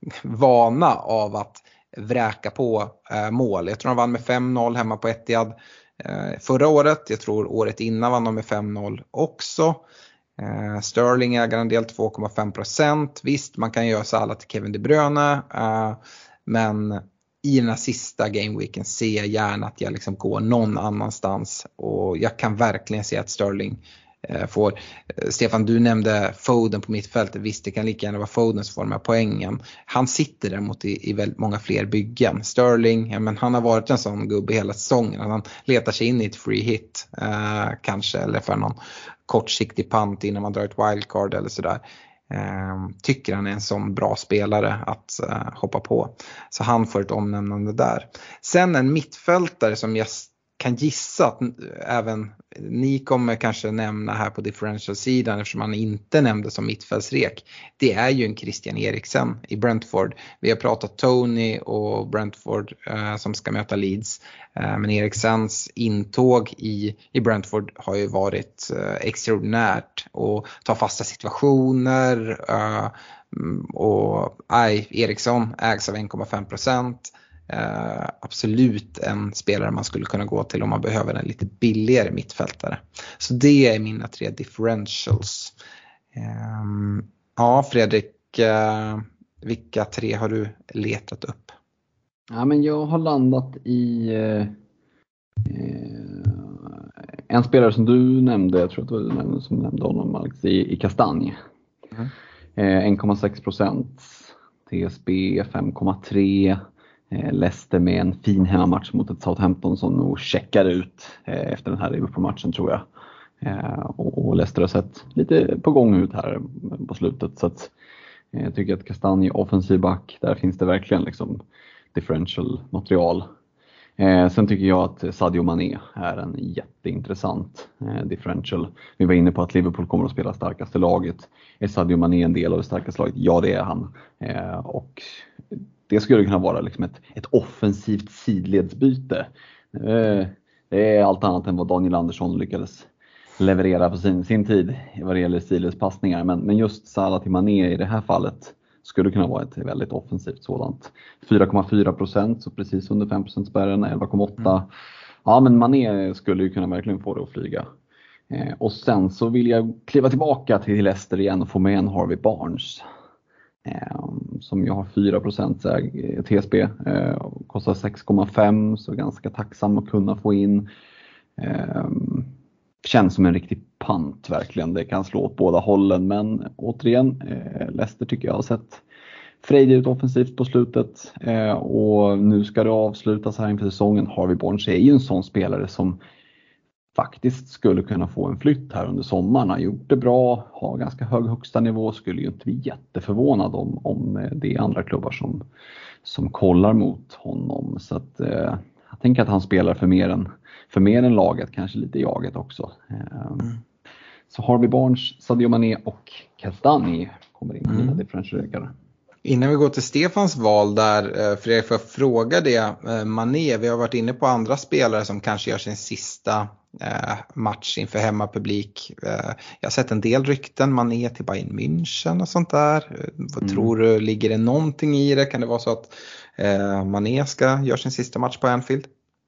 vana av att vräka på eh, mål. Jag tror de vann med fem noll hemma på Etihad eh, förra året. Jag tror året innan vann de med fem noll också. Eh, Sterling äger en del två komma fem procent. Visst, man kan göra så alla till Kevin De Bruyne. Eh, men i den här sista gameweeken ser jag gärna att jag liksom går någon annanstans. Och jag kan verkligen se att Sterling får. Stefan, du nämnde Foden på mittfältet. Visst, det kan lika gärna vara Foden som får de här poängen. Han sitter däremot i, i väldigt många fler byggen. Sterling, ja, men han har varit en sån gubbe hela säsongen. Han letar sig in i ett free hit eh, kanske, eller för någon kortsiktig pant innan man drar ett wildcard eller sådär. Eh, tycker han är en sån bra spelare att eh, hoppa på. Så han får ett omnämnande där. Sen en mittfältare som jag kan gissa att även ni kommer kanske nämna här på differential-sidan, eftersom man inte nämnde som mittfältsrek. Det är ju en Christian Eriksen i Brentford. Vi har pratat Tony och Brentford eh, som ska möta Leeds. Eh, men Eriksens intåg i, i Brentford har ju varit eh, extraordinärt. Och ta fasta situationer. Eh, och nej, Eriksson ägs av en komma fem procent. Eh, absolut en spelare man skulle kunna gå till om man behöver en lite billigare mittfältare. Så det är mina tre differentials. Eh, ja, Fredrik, eh, vilka tre har du letat upp? Ja, men jag har landat i eh, en spelare som du nämnde, jag tror att det var du nämnde, som nämnde honom, Alex, i, i Kastanj. Mm. Eh, en komma sex procent, T S B fem komma tre, eh, Leicester med en fin hemmamatch mot ett Southampton som nog checkar ut eh, efter den här Liverpool-matchen, tror jag. Eh, och, och Leicester har sett lite på gång ut här på slutet, så att eh, jag tycker att Kastanj offensiv back, där finns det verkligen liksom differential material. Eh, sen tycker jag att Sadio Mané är en jätteintressant eh, differential. Vi var inne på att Liverpool kommer att spela starkaste laget. Är Sadio Mané en del av det starkaste laget? Ja, det är han. Eh, och det skulle kunna vara liksom ett, ett offensivt sidledsbyte. Eh, det är allt annat än vad Daniel Andersson lyckades leverera på sin, sin tid vad det gäller sidledspassningar. Men, men just Salah till Mané i det här fallet skulle kunna vara ett väldigt offensivt sådant. fyra komma fyra procent, så precis under fem procent spärren, elva komma åtta. Mm. Ja, men Mané skulle ju kunna verkligen få det att flyga. Eh, och sen så vill jag kliva tillbaka till Leicester igen och få med en Harvey Barnes. Eh, som jag har fyra procent T S B. Eh, kostar sex komma fem, så ganska tacksam att kunna få in. Eh, känns som en riktig pant verkligen. Det kan slå åt båda hållen, men återigen, eh, Leicester tycker jag har sett frejdigt ut offensivt på slutet, eh, och nu ska det avslutas här inför säsongen. Harvey Barnes är ju en sån spelare som faktiskt skulle kunna få en flytt här under sommaren. Har gjort det bra, har ganska hög högsta nivå, skulle ju inte bli jätteförvånad om, om det är andra klubbar som, som kollar mot honom. Så att, eh, jag tänker att han spelar för mer än För mer än laget, kanske lite jaget också. Mm. Så Harvey Barnes, Sadio Mané och Kastanj kommer in i mina differentialare. Innan vi går till Stefans val där, Fredrik, får jag fråga det. Mané, vi har varit inne på andra spelare som kanske gör sin sista match inför hemmapublik. Jag har sett en del rykten, Mané till Bayern München och sånt där. Vad mm. tror du, ligger det någonting i det? Kan det vara så att Mané ska göra sin sista match på Anfield?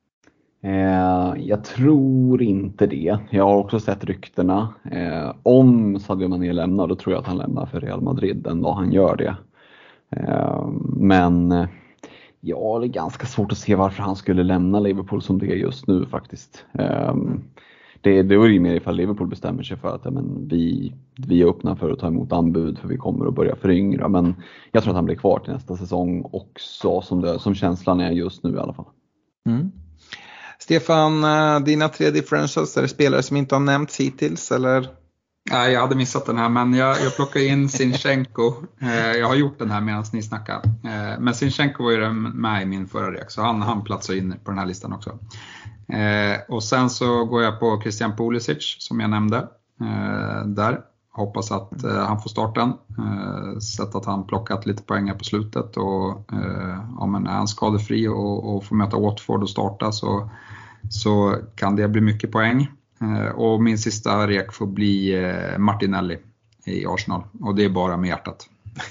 Eh, jag tror inte det. Jag har också sett ryktena. Eh, om Sadio Mané lämnar, då tror jag att han lämnar för Real Madrid den dag han gör det. Eh, men ja, det är ganska svårt att se varför han skulle lämna Liverpool som det är just nu faktiskt. Eh, det, det är ju mer ifall Liverpool bestämmer sig för att ja, men vi, vi är öppna för att ta emot anbud, för vi kommer att börja föryngra. Men jag tror att han blir kvar till nästa säsong också, som, det, som känslan är just nu i alla fall. Mm. Stefan, dina tre differentials, är det spelare som inte har nämnts hittills, eller? Nej, jag hade missat den här, men jag, jag plockar in Zinchenko. Eh, jag har gjort den här medan ni snackar. Eh, men Zinchenko var ju med i min förra rek, så han, han platsar in på den här listan också. Eh, och sen så går jag på Christian Pulisic, som jag nämnde. Eh, där. Hoppas att eh, han får starten. Eh, sett att han plockat lite poäng på slutet. Och eh, ja, men är han skadefri och, och får möta Watford och starta, så, så kan det bli mycket poäng. Eh, och min sista rek får bli eh, Martinelli i Arsenal. Och det är bara med hjärtat.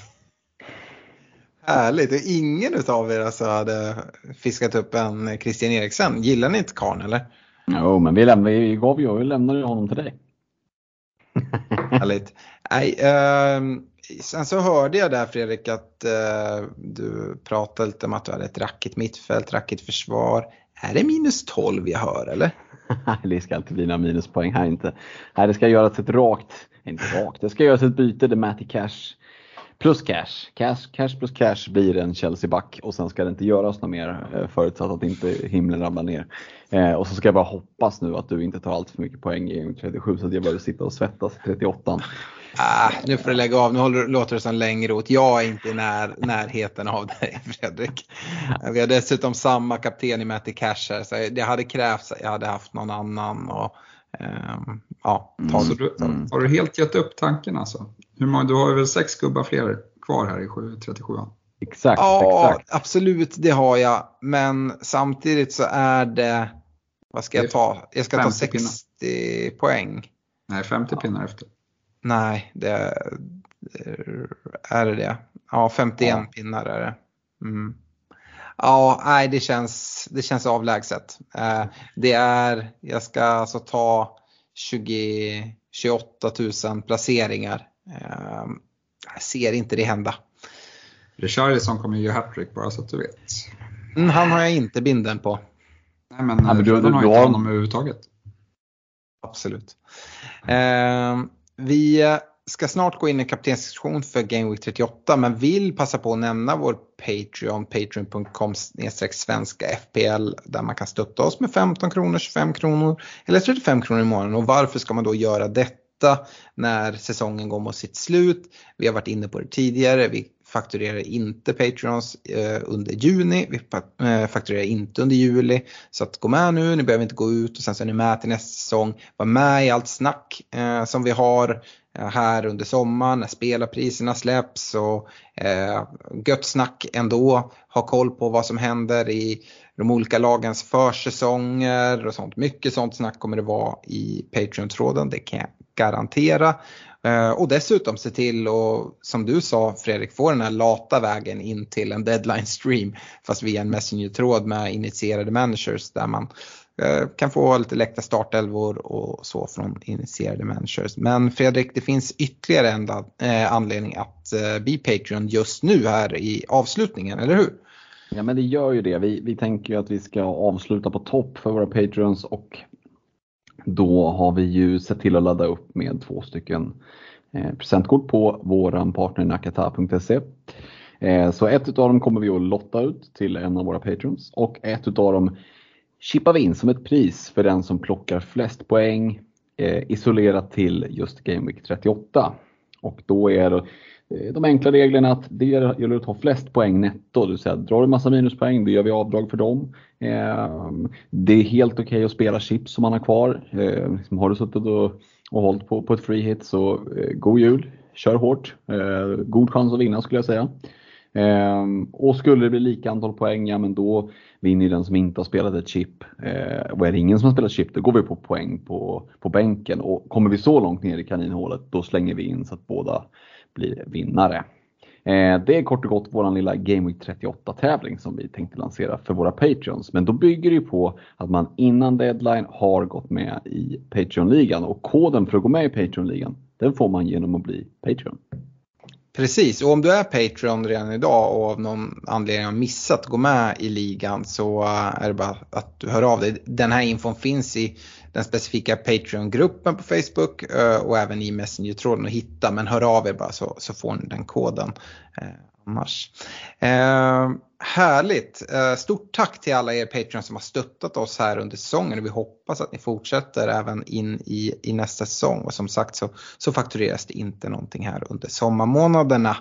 Härligt. Och ingen utav er alltså hade fiskat upp en Christian Eriksen. Gillar ni inte karn, eller? Jo, men vi, lämnar, vi gav ju och lämnade honom till dig. Härligt. Nej, eh, sen så hörde jag där, Fredrik, att eh, du pratade lite om att du hade ett rackigt mittfält, rackigt försvar. Är det minus tolv jag hör, eller? Det ska alltid bli några minuspoäng här inte. Nej, det ska göras ett rakt, inte rakt, det ska göras ett byte där Matty Cash plus cash. cash. Cash plus cash blir en Chelsea-back, och sen ska det inte göras något mer, förutsatt att inte himlen ramlar ner. Eh, och så ska jag bara hoppas nu att du inte tar allt för mycket poäng i trettiosju, så att jag börjar sitta och svettas i trettioåtta. Ah, nu får du lägga av, nu håller, låter det som längre åt. Jag är inte i när, närheten av dig, Fredrik. Vi har dessutom samma kapten i Matty Cash här, så det hade krävts att jag hade haft någon annan. Och, um, ja, ta mm. Så du, mm. har du helt gett upp tanken alltså? Hur många, du har väl sex gubbar fler kvar här i trettiosju? Exakt, ja, exakt. Absolut, det har jag. Men samtidigt så är det, vad ska jag ta? Jag ska ta sextio pinnar. Poäng. Nej, femtio ja. Pinnar efter. Nej, det är det det. Ja, femtioen ja. Pinnar är det. Mm. Ja, nej, det känns, det känns avlägset. Eh, det är, jag ska alltså ta tjugo, tjugoåtta tusen placeringar. Eh, jag ser inte det hända. Richarlison kommer ju hattrick, bara så att du vet. Mm, han har jag inte binden på. Nej, men, ja, men du, du, har inte honom överhuvudtaget. Absolut. Eh, vi ska snart gå in i kaptensdiskussion för Game Week trettioåtta, men vill passa på att nämna vår Patreon, patreon punkt com snedstreck svenska F P L, där man kan stötta oss med femton kronor, tjugofem kronor eller trettiofem kronor i månaden. Och varför ska man då göra detta när säsongen går mot sitt slut? Vi har varit inne på det tidigare, vi fakturerar inte Patreons eh, under juni, vi eh, fakturerar inte under juli, så att gå med nu, ni behöver inte gå ut och sen så är ni med till nästa säsong, var med i allt snack eh, som vi har eh, här under sommaren när spelarpriserna släpps och eh, gött snack ändå, ha koll på vad som händer i de olika lagens försäsonger och sånt. Mycket sånt snack kommer det vara i Patreon-tråden, det kan jag garantera. Och dessutom se till, och som du sa Fredrik, få den här lata vägen in till en deadline stream fast via en Messenger-tråd med initierade managers där man eh, kan få lite läckta startelvor och så från initierade managers. Men Fredrik, det finns ytterligare en eh, anledning att eh, bli Patreon just nu här i avslutningen, eller hur? Ja, men det gör ju det. Vi, vi tänker ju att vi ska avsluta på topp för våra Patreons, och då har vi ju sett till att ladda upp med två stycken eh, presentkort på våran partner nakata punkt se. Eh, så ett utav dem kommer vi att lotta ut till en av våra Patreons, och ett utav dem chippar vi in som ett pris för den som plockar flest poäng eh, isolerat till just Game Week trettioåtta. Och då är det de enkla reglerna att det gäller att ha flest poäng netto. Det vill säga, drar du en massa minuspoäng, då gör vi avdrag för dem. Eh, det är helt okej okay att spela chips som man har kvar. Eh, liksom har du suttit och, och hållit på, på ett free hit, så eh, god jul, kör hårt. Eh, god chans att vinna, skulle jag säga. Eh, och skulle det bli lika antal poäng, ja men då vinner den som inte har spelat ett chip. Eh, och är det ingen som har spelat chip, då går vi på poäng på, på bänken. Och kommer vi så långt ner i kaninhålet, då slänger vi in så att båda blir vinnare. Eh, det är kort och gott våran lilla Game Week trettioåtta-tävling som vi tänkte lansera för våra Patreons. Men då bygger det ju på att man innan deadline har gått med i Patreon-ligan. Och koden för att gå med i Patreon-ligan, den får man genom att bli Patreon. Precis, och om du är Patreon redan idag och av någon anledning har missat att gå med i ligan, så är det bara att du hör av dig. Den här infon finns i den specifika Patreon-gruppen på Facebook och även i Messenger-tråden att hitta, men hör av er bara så, så får ni den koden eh, annars. Eh, härligt, eh, stort tack till alla er Patreon som har stöttat oss här under säsongen, och vi hoppas att ni fortsätter även in i, i nästa säsong, och som sagt så, så faktureras det inte någonting här under sommarmånaderna.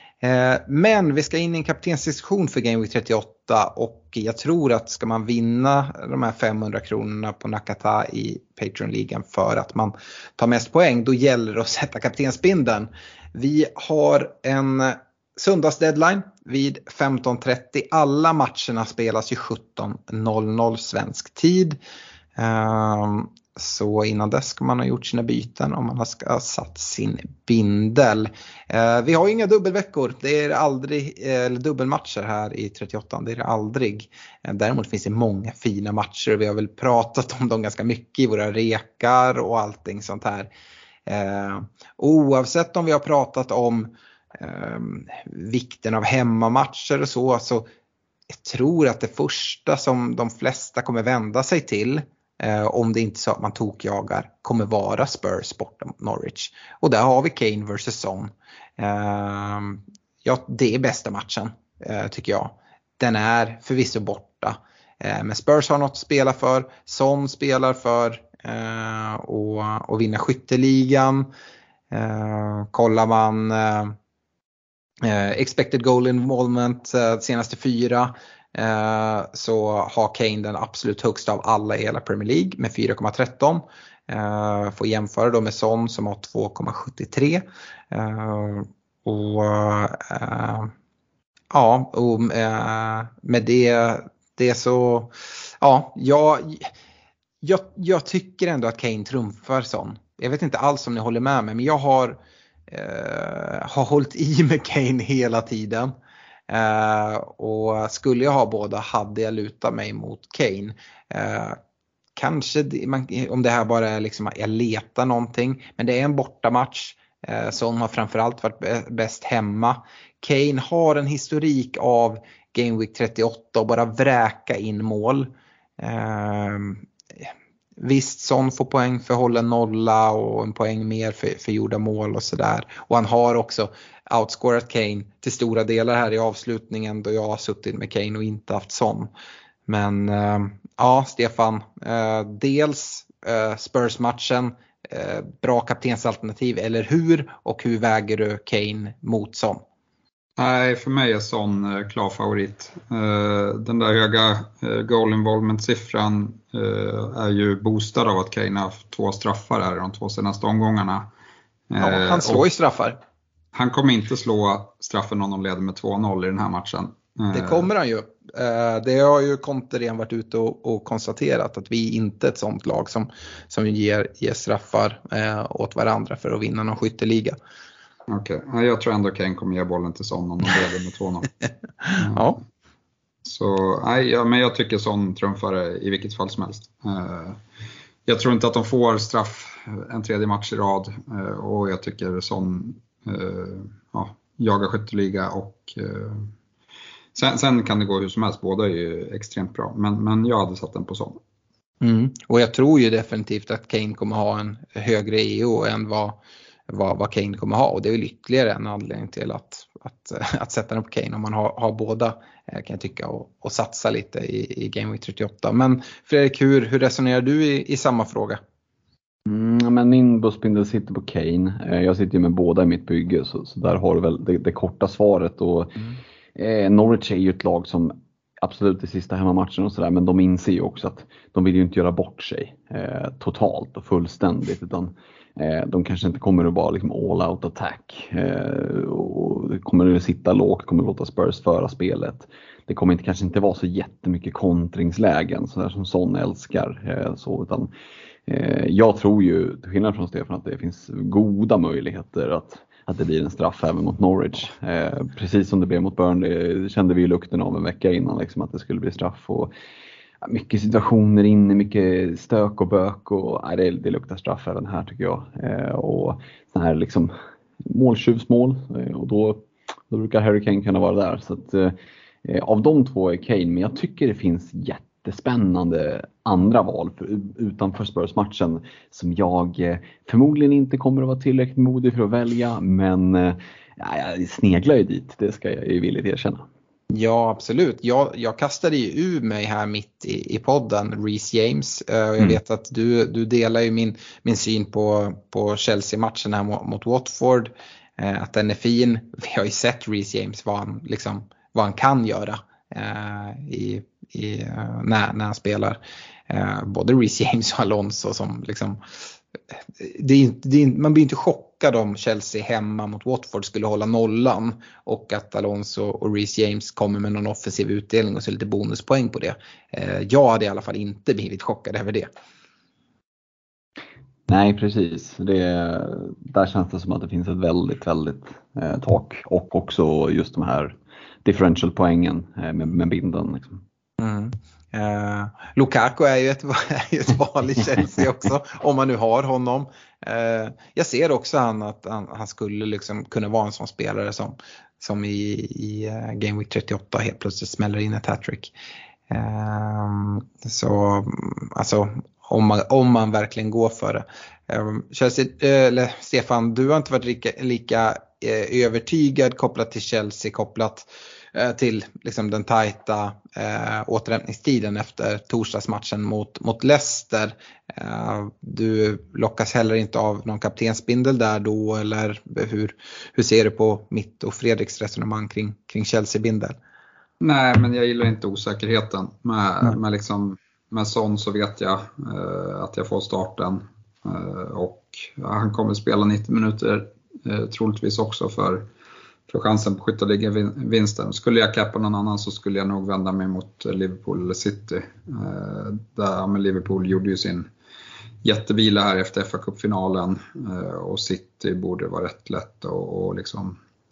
Men vi ska in i en kaptensdiskussion för Game Week trettioåtta, och jag tror att ska man vinna de här femhundra kronorna på Nakata i Patreon-ligan för att man tar mest poäng, då gäller det att sätta kaptensbindeln. Vi har en söndagsdeadline vid femton trettio. Alla matcherna spelas ju sjutton noll noll svensk tid. Så innan dess ska man ha gjort sina byten om man har satt sin bindel. Eh, vi har ju inga dubbelveckor. Det är aldrig, eller dubbelmatcher här i trettioåtta. Det är det aldrig. Eh, däremot finns det många fina matcher. Vi har väl pratat om dem ganska mycket i våra rekar och allting sånt här. Eh, oavsett om vi har pratat om eh, vikten av hemmamatcher och så. Så jag tror att det första som de flesta kommer vända sig till, Eh, om det inte så att man tokjagar, kommer vara Spurs borta mot Norwich. Och där har vi Kane versus Son. Eh, ja, det är bästa matchen eh, tycker jag. Den är förvisso borta. Eh, men Spurs har något att spela för. Son spelar för eh, och, och vinna skytteligan. Eh, kollar man eh, expected goal involvement eh, senaste fyra, Uh, så har Kane den absolut högsta av alla i hela Premier League med fyra komma tretton. Uh, får jämföra då med Son som har två komma sjuttiotre. Uh, och uh, ja, och uh, med det, det så ja, jag, jag, jag tycker ändå att Kane trumfar Son. Jag vet inte alls om ni håller med mig, men jag har, uh, har hållit i med Kane hela tiden. Eh, och skulle jag ha båda hade jag lutat mig mot Kane. Eh, kanske det, man, om det här bara är liksom att jag letar någonting. Men det är en bortamatch. Eh, som har framförallt varit bäst hemma. Kane har en historik av Game Week trettioåtta och bara vräka in mål. Eh, visst, Son får poäng för hållen nolla och en poäng mer för, för gjorda mål och sådär. Och han har också outscorat Kane till stora delar här i avslutningen då jag har suttit med Kane och inte haft Son. Men eh, ja, Stefan, eh, dels eh, Spurs-matchen, eh, bra kaptensalternativ, eller hur? Och hur väger du Kane mot Son? Nej, för mig är Son eh, klar favorit. Eh, den där höga eh, goal involvement-siffran eh, är ju boostad av att Kane har haft två straffar här de två senaste omgångarna. Eh, ja, han slår ju straffar. Han kommer inte slå straffen om de leder med två noll i den här matchen. Eh, det kommer han ju. Eh, det har ju Conte redan varit ute och, och konstaterat att vi inte är ett sånt lag som, som ger, ger straffar eh, åt varandra för att vinna någon skytteliga. Okej, okay. Jag tror ändå Kane kommer ge bollen till Son om de leder med två noll. Mm. Ja. Så nej, ja, men jag tycker Son trumfar i vilket fall som helst. Uh, jag tror inte att de får straff en tredje match i rad. Uh, och jag tycker Son uh, ja, jagar skytteliga och uh, sen, sen kan det gå hur som helst. Båda är ju extremt bra. Men, men jag hade satt den på Son. Mm. Och jag tror ju definitivt att Kane kommer ha en högre E O än vad Vad, vad Kane kommer ha, och det är väl ytterligare en anledning till att, att, att sätta den på Kane om man har, har båda, kan jag tycka, och, och satsa lite i, i Game Week trettioåtta. Men Fredrik, hur, hur resonerar du i, i samma fråga? Mm, men min busspindel sitter på Kane. Jag sitter ju med båda i mitt bygge, så, så där har du väl det, det korta svaret. Och, mm. eh, Norwich är ju ett lag som absolut i sista hemmamatchen och sådär, men de inser ju också att de vill ju inte göra bort sig eh, totalt och fullständigt, utan de kanske inte kommer att vara liksom all out attack eh, och kommer att sitta lågt, kommer att låta Spurs föra spelet. Det kommer inte, kanske inte vara så jättemycket kontringslägen så där som Son älskar. Eh, så, utan, eh, jag tror ju, till skillnad från Stefan, att det finns goda möjligheter att, att det blir en straff även mot Norwich. Eh, precis som det blev mot Burnley, det kände vi ju lukten av en vecka innan liksom, att det skulle bli straff. Och mycket situationer inne, mycket stök och bök, och nej, det, det luktar straff även här tycker jag. Eh, och sån här liksom måltjuvsmål, eh, och då, då brukar Harry Kane kunna vara där. Så att, eh, av de två är Kane, men jag tycker det finns jättespännande andra val för, utanför Spurs-matchen som jag eh, förmodligen inte kommer att vara tillräckligt modig för att välja, men eh, jag sneglar ju dit, det ska jag ju villigt erkänna. Ja, absolut. Jag, jag kastade ju ur mig här mitt i, i podden Reece James. Uh, jag mm. vet att du, du delar ju min, min syn på, på Chelsea-matchen här mot, mot Watford. Uh, att den är fin. Vi har ju sett Reece James vad han, liksom, vad han kan göra uh, i, i, uh, när, när han spelar. Uh, både Reece James och Alonso som liksom... Det är, det är, man blir inte chockad om Chelsea hemma mot Watford skulle hålla nollan och att Alonso och Reece James kommer med någon offensiv utdelning och så lite bonuspoäng på det. Eh, jag hade i alla fall inte blivit chockad över det. Nej, precis. Det, där känns det som att det finns ett väldigt, väldigt eh, tak, och också just de här differential-poängen eh, med, med binden liksom. Mm. Uh, Lukaku är ju ett, är ett val i Chelsea också, om man nu har honom. Uh, jag ser också han att han, han skulle liksom kunna vara en sån spelare som, som i, i uh, Game Week trettioåtta helt plötsligt smäller in ett hattrick. Uh, så alltså om man, om man verkligen går för det. Uh, Chelsea, uh, eller Stefan, du har inte varit lika, lika uh, övertygad kopplat till Chelsea, kopplat till liksom den tajta eh, återhämtningstiden efter torsdagsmatchen mot, mot Leicester. Eh, du lockas heller inte av någon kaptensbindel där då, eller hur, hur ser du på mitt och Fredriks resonemang kring, kring Chelsea-bindel? Nej, men jag gillar inte osäkerheten. Med, mm. med, liksom, med Son så vet jag eh, att jag får starten eh, och ja, han kommer spela nittio minuter eh, troligtvis också för för chansen på skytteliga-vinsten. Skulle jag kappa någon annan så skulle jag nog vända mig mot Liverpool eller City. Eh, där, men Liverpool gjorde ju sin jättevila här efter F A Cup-finalen. Eh, och City borde vara rätt lätt att och liksom,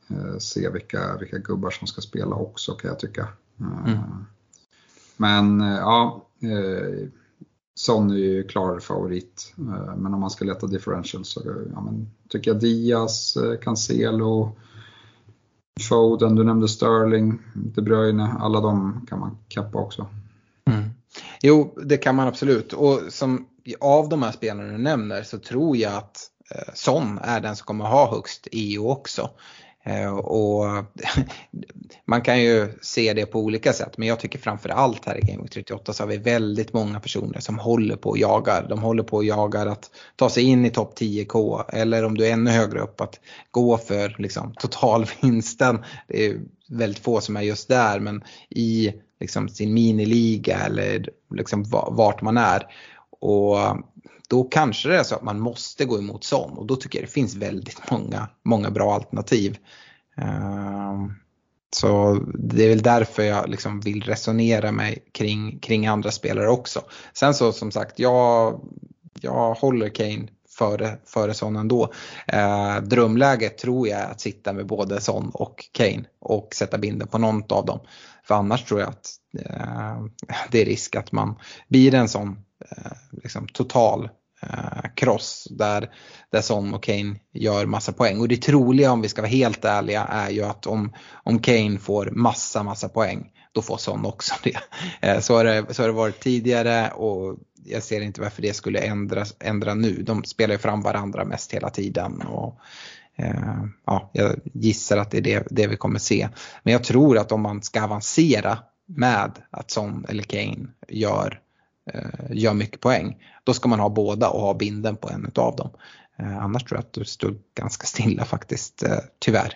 eh, se vilka, vilka gubbar som ska spela också, kan jag tycka. Eh, Mm. Men eh, ja, eh, Son är ju klar favorit. Eh, men om man ska leta differential så ja, men, tycker jag Diaz, eh, Cancelo, Foden, du nämnde Sterling, De Bruyne, alla de kan man kappa också. Mm. Jo, det kan man absolut. Och som av de här spelarna du nämner så tror jag att eh, Son är den som kommer ha högst E O också. Eh, och man kan ju se det på olika sätt, men jag tycker framförallt här i Game Week trettioåtta så har vi väldigt många personer som håller på och jagar. De håller på och jagar att ta sig in i topp tio K, eller om du är ännu högre upp att gå för liksom, totalvinsten. Det är väldigt få som är just där, men i liksom, sin miniliga eller liksom, vart man är. Och då kanske det är så att man måste gå emot Son, och då tycker jag det finns väldigt många, många bra alternativ. Uh, så det är väl därför jag liksom vill resonera mig kring, kring andra spelare också. Sen så som sagt, jag, jag håller Kane före, före Son ändå. Uh, drömläget tror jag är att sitta med både Son och Kane och sätta binden på någon av dem. För annars tror jag att uh, det är risk att man blir en sån uh, liksom total Uh, cross där, där Son och Kane gör massa poäng. Och det troliga, om vi ska vara helt ärliga, är ju att om, om Kane får massa massa poäng, då får Son också det. Uh, så, har det så har det varit tidigare, och jag ser inte varför det skulle ändras, ändra nu. De spelar ju fram varandra mest hela tiden, och uh, ja, jag gissar att det är det, det vi kommer se. Men jag tror att om man ska avancera med att Son eller Kane gör gör mycket poäng, då ska man ha båda och ha binden på en av dem. Eh, annars tror jag att du står ganska stilla faktiskt, eh, tyvärr.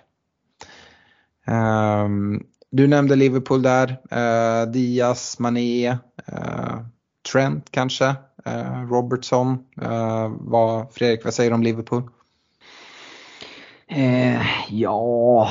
Eh, du nämnde Liverpool där. Eh, Diaz, Mané, eh, Trent kanske, eh, Robertson. Eh, vad, Fredrik, vad säger du om Liverpool? Eh, ja...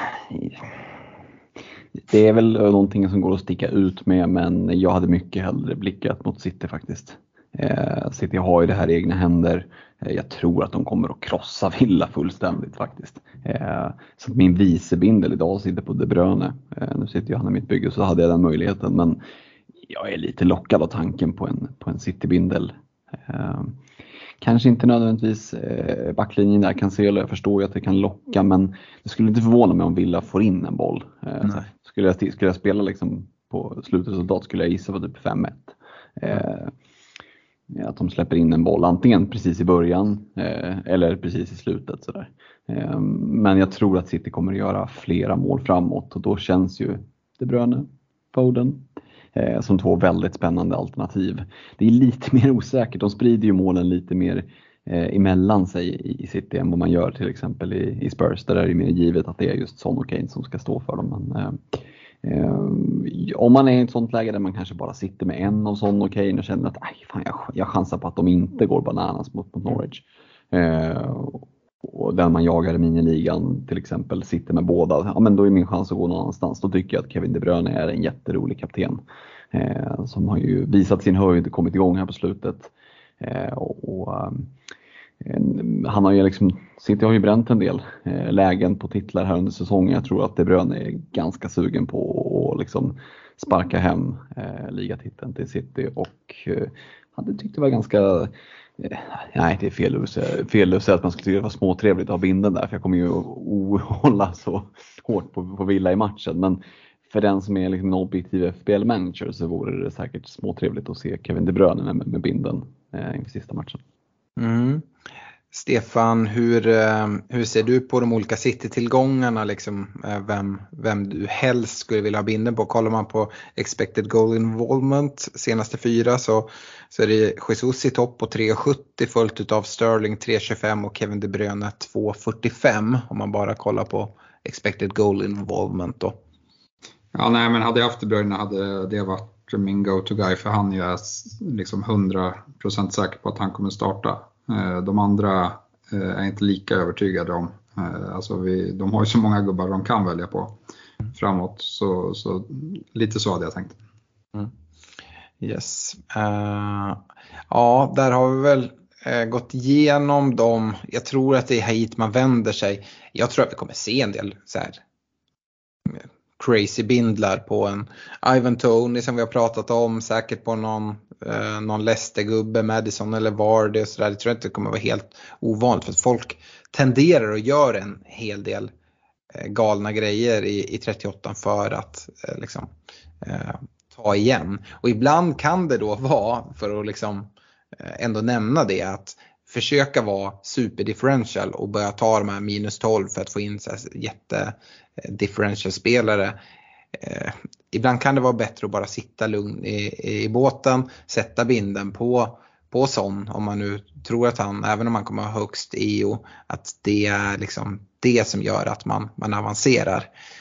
Det är väl någonting som går att sticka ut med, men jag hade mycket hellre blickat mot City faktiskt. Eh, City har ju det här i egna händer. Eh, jag tror att de kommer att krossa Villa fullständigt faktiskt. Eh, så min vicebindel idag sitter på De Bruyne. Eh, nu sitter ju han i mitt bygge, så hade jag den möjligheten. Men jag är lite lockad av tanken på en, på en City-bindel. Eh, Kanske inte nödvändigtvis eh, backlinjen där, Cancelo, jag förstår ju att det kan locka, men det skulle inte förvåna mig om Villa får in en boll. Eh, så skulle, jag, skulle jag spela liksom på slutresultat skulle jag gissa på typ fem ett. Eh, att de släpper in en boll, antingen precis i början eh, eller precis i slutet. Sådär. Eh, men jag tror att City kommer att göra flera mål framåt, och då känns ju De Bruyne, Foden som två väldigt spännande alternativ. Det är lite mer osäkert. De sprider ju målen lite mer eh, emellan sig i, i City än vad man gör till exempel i, i Spurs. Där är det mer givet att det är just Son och Kane som ska stå för dem. Men, eh, eh, om man är i ett sånt läge där man kanske bara sitter med en av Son och Kane och känner att fan, jag, jag chansar på att de inte går bananas mot, mot Norwich. Eh, och där man jagar i miniligan till exempel sitter med båda, ja, men då är min chans att gå någon annanstans. Då tycker jag att Kevin De Bruyne är en jätterolig kapten eh, som har ju visat sin höjd och kommit igång här på slutet. Eh, och, och eh, han har ju liksom, City har ju bränt en del eh, lägen på titlar här under säsongen. Jag tror att De Bruyne är ganska sugen på att liksom sparka hem eh, ligatiteln till City, och eh, hade tyckt det var ganska... Nej, det är fel att säga, fel att säga att man skulle tycka det var småtrevligt att ha binden där, för jag kommer ju att hålla så hårt på, på Villa i matchen. Men för den som är liksom en objektiv F P L-manager så vore det säkert småtrevligt att se Kevin De Bruyne med, med binden eh, inför sista matchen. Mm. Stefan, hur, hur ser du på de olika City-tillgångarna? Liksom, vem, vem du helst skulle vilja ha binden på? Kollar man på expected goal involvement senaste fyra, så, så är det Jesus i topp på tre sjuttio, följt av Sterling tre tjugofem och Kevin De Bruyne två fyrtiofem, om man bara kollar på expected goal involvement då. Ja, nej, men hade jag haft De Bruyne hade det varit min go-to-guy, för han är liksom hundra procent säker på att han kommer starta. De andra är inte lika övertygade om. Alltså vi, de har ju så många gubbar de kan välja på framåt. Så, så lite så hade jag tänkt. Mm. Yes. Uh, ja, där har vi väl eh, gått igenom dem. Jag tror att det är hit man vänder sig. Jag tror att vi kommer se en del så här crazy bindlar på en Ivan Toney som vi har pratat om, säkert på någon eh, någon Leicester-gubbe, Madison eller Vardy och så där. Det tror jag inte kommer vara helt ovanligt, för att folk tenderar att göra en hel del eh, galna grejer i, i trettioåtta för att eh, liksom eh, ta igen. Och ibland kan det då vara, för att liksom eh, ändå nämna det, att försöka vara superdifferential och börja ta de här minus tolv för att få in så här jätte differential spelare. Eh, ibland kan det vara bättre att bara sitta lugn i, i båten, sätta binden på, på sån, om man nu tror att han, även om man kommer ha högst E O, att det är liksom det som gör att man, man avancerar.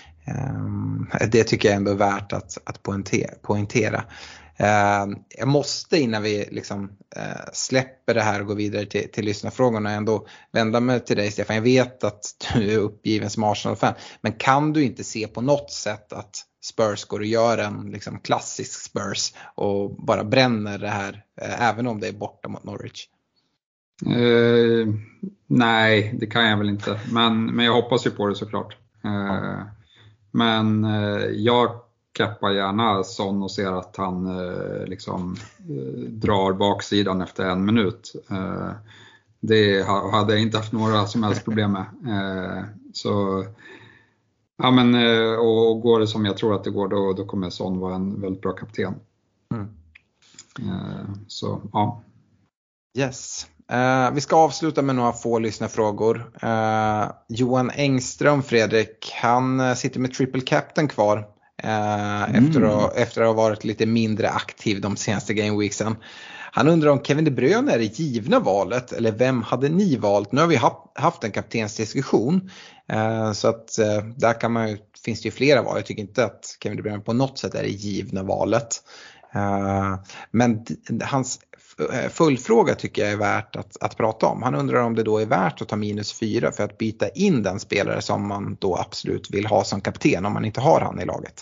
Eh, det tycker jag ändå är värt att, att poängtera. poängtera. Uh, jag måste, innan vi liksom, uh, släpper det här och går vidare till, till lyssnarfrågorna, ändå vända mig till dig, Stefan. Jag vet att du är uppgiven som Arsenal-fan, men kan du inte se på något sätt att Spurs går och gör en liksom, klassisk Spurs och bara bränner det här, uh, även om det är borta mot Norwich? Uh, nej, det kan jag väl inte, men, men jag hoppas ju på det såklart. Uh, men uh, jag kappar gärna Son och ser att han eh, liksom eh, drar baksidan efter en minut. Eh, det hade jag inte haft några som helst problem med. Eh, så ja, men eh, och, och går det som jag tror att det går, då, då kommer Son vara en väldigt bra kapten. Mm. Eh, så ja. Yes. Uh, vi ska avsluta med några få lyssnarfrågor. Uh, Johan Engström, Fredrik, han uh, sitter med triple captain kvar. Uh, mm. efter, att, efter att ha varit lite mindre aktiv de senaste gameweeksen. Han undrar om Kevin De Bruyne är det givna valet, eller vem hade ni valt? Nu har vi ha, haft en kaptensdiskussion, uh, så att uh, där kan man ju, finns det ju flera val. Jag tycker inte att Kevin De Bruyne på något sätt är det givna valet, uh, men d- hans fullfråga tycker jag är värt att, att prata om. Han undrar om det då är värt att ta minus fyra för att byta in den spelare som man då absolut vill ha som kapten, om man inte har han i laget.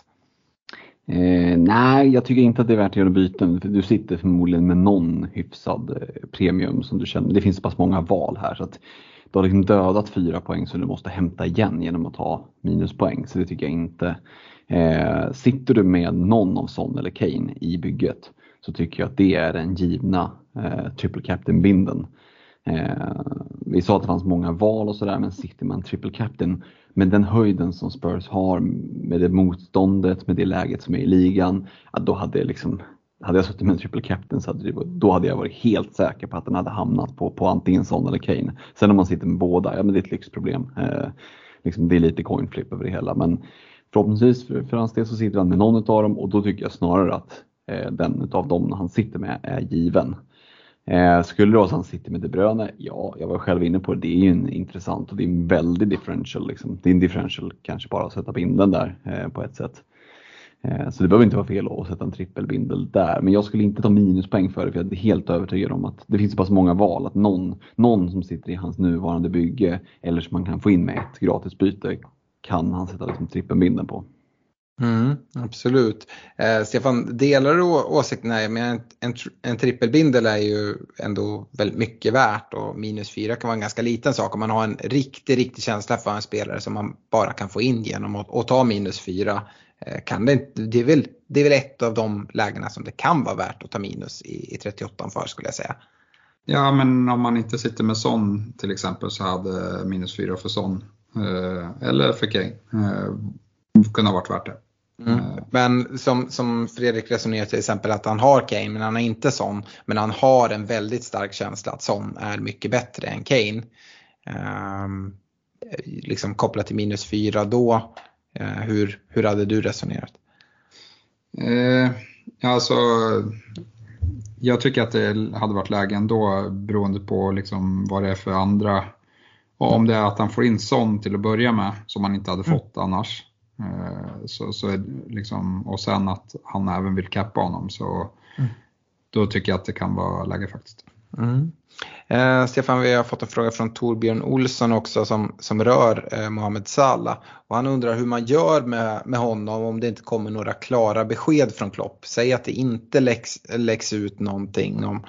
Eh, nej, jag tycker inte att det är värt att göra byten. För du sitter förmodligen med någon hyfsad eh, premium som du känner. Det finns så pass många val här, så att du har liksom dödat fyra poäng som du måste hämta igen genom att ta minuspoäng. Så det tycker jag inte. Eh, sitter du med någon av Son eller Kane i bygget, så tycker jag att det är den givna eh, triple captain-binden. Eh, vi sa att det fanns många val och sådär, men sitter man triple captain med den höjden som Spurs har, med det motståndet, med det läget som är i ligan, att då hade jag liksom, hade jag suttit med en triple captain, så hade det, då hade jag varit helt säker på att den hade hamnat på, på antingen Son eller Kane. Sen om man sitter med båda, ja men det är ett lyxproblem. Eh, liksom, det är lite coin flip över det hela, men förhoppningsvis för, för hans del så sitter han med någon av dem, och då tycker jag snarare att den av dem han sitter med är given. Eh, skulle det vara så han sitter med De Bruyne, ja, jag var själv inne på det, det är ju en intressant och det är en väldigt differential liksom. Det är en differential kanske bara att sätta binden där eh, på ett sätt. Eh, så det behöver inte vara fel att sätta en trippelbindel där, men jag skulle inte ta minuspoäng för det, för jag är helt övertygad om att det finns så pass många val att någon, någon som sitter i hans nuvarande bygge, eller som man kan få in med ett gratisbyte, kan han sätta liksom trippelbinden på. Mm, absolut. Eh, Stefan, delar du åsikten här? Men en, en, en trippelbindel är ju ändå väldigt mycket värt, och minus fyra kan vara en ganska liten sak om man har en riktig, riktig känsla för en spelare som man bara kan få in genom att, att ta minus fyra. Eh, kan det, inte, det, är väl, det är väl ett av de lägena som det kan vara värt att ta minus i, i trettioåtta för, skulle jag säga. Ja, men om man inte sitter med Son till exempel, så hade minus fyra för Son eh, eller för Kane eh, kunde ha varit värt det. Mm. Men som, som Fredrik resonerar till exempel, att han har Kane men han har inte Son, men han har en väldigt stark känsla att Son är mycket bättre än Kane, um, liksom kopplat till minus fyra då, uh, hur, hur hade du resonerat? Eh, alltså jag tycker att det hade varit läge ändå, beroende på liksom vad det är för andra, och om det är att han får in Son till att börja med som man inte hade fått mm. annars. Så, så är liksom, och sen att han även vill kappa honom, så mm. då tycker jag att det kan vara läge faktiskt. Mm. Eh, Stefan, vi har fått en fråga från Torbjörn Olsson också som, som rör eh, Mohamed Salah, och han undrar hur man gör med, med honom om det inte kommer några klara besked från Klopp. Säg att det inte läggs, läggs ut någonting om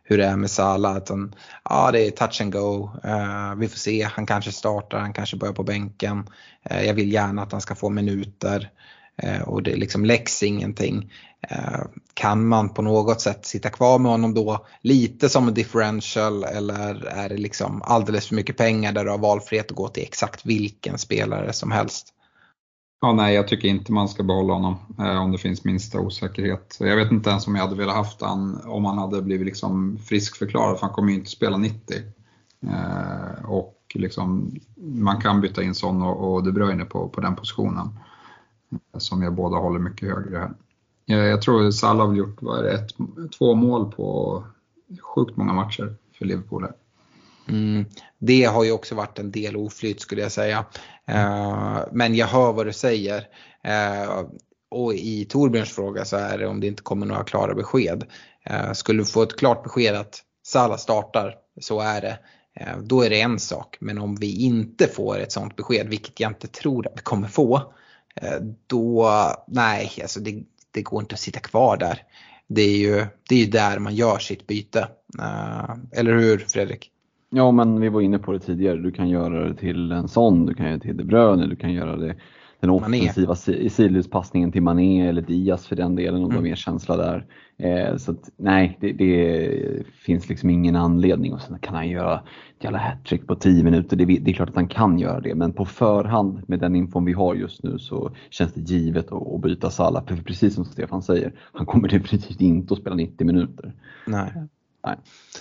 hur det är med Salah. Att han, ja, det är touch and go. Uh, vi får se, han kanske startar, han kanske börjar på bänken. Uh, jag vill gärna att han ska få minuter. Uh, och det liksom läcks ingenting. Uh, kan man på något sätt sitta kvar med honom då lite som en differential, eller är det liksom alldeles för mycket pengar där du har valfrihet att gå till exakt vilken spelare som helst? Ja, nej, jag tycker inte man ska behålla honom eh, om det finns minsta osäkerhet. Jag vet inte ens om jag hade velat haft han om han hade blivit liksom friskförklarad, för han kommer ju inte spela nittio. Eh, och liksom, man kan byta in Son och, och De Bruyne på, på den positionen, eh, som jag båda håller mycket högre här. Eh, jag tror Salah har gjort vad är det, ett, två mål på sjukt många matcher för Liverpool här. Mm, det har ju också varit en del oflyt, skulle jag säga. Uh, men jag hör vad du säger. Uh, och i Torbjörns fråga så är det om det inte kommer några klara besked. Uh, skulle du få ett klart besked att Salah startar, så är det. Uh, då är det en sak. Men om vi inte får ett sånt besked, vilket jag inte tror att vi kommer få, uh, då nej, alltså det, det går inte att sitta kvar där. Det är ju, det är ju där man gör sitt byte. Uh, eller hur, Fredrik? Ja, men vi var inne på det tidigare. Du kan göra det till en Son, du kan göra det till De Bruyne, du kan göra det den offensiva i sidledspassningen till Mané eller Diaz för den delen, om mm. de har mer känsla där. Eh, så att, nej, det, det finns liksom ingen anledning. Och sen kan han göra ett jävla hattrick på tio minuter. Det, det är klart att han kan göra det, men på förhand med den infon vi har just nu så känns det givet att, att byta Salah. För precis som Stefan säger, han kommer definitivt inte att spela nittio minuter. Nej. Nej.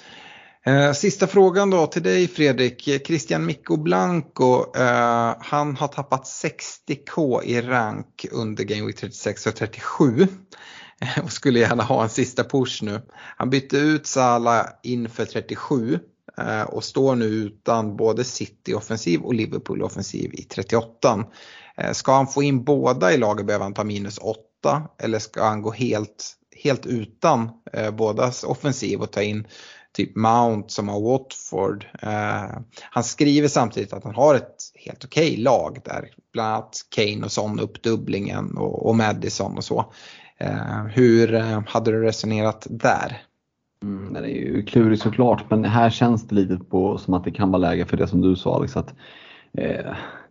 Sista frågan då till dig, Fredrik. Christian Mikko Blanco, eh, han har tappat sextio k i rank under Game Week trettiosex och trettiosju och skulle gärna ha en sista push nu. Han bytte ut Salah inför trettiosju eh, och står nu utan både City-offensiv och Liverpool-offensiv i trettioåtta. Eh, ska han få in båda i laget behöver han ta minus åtta, eller ska han gå helt, helt utan eh, bådas offensiv och ta in typ Mount som har Watford. Uh, han skriver samtidigt att han har ett helt okej okay lag där. Bland annat Kane och Son uppdubblingen och, och Madison och så. Uh, hur uh, hade du resonerat där? Mm, det är ju klurigt såklart, men här känns det lite på som att det kan vara läge för det som du sa, Alex. Att, eh,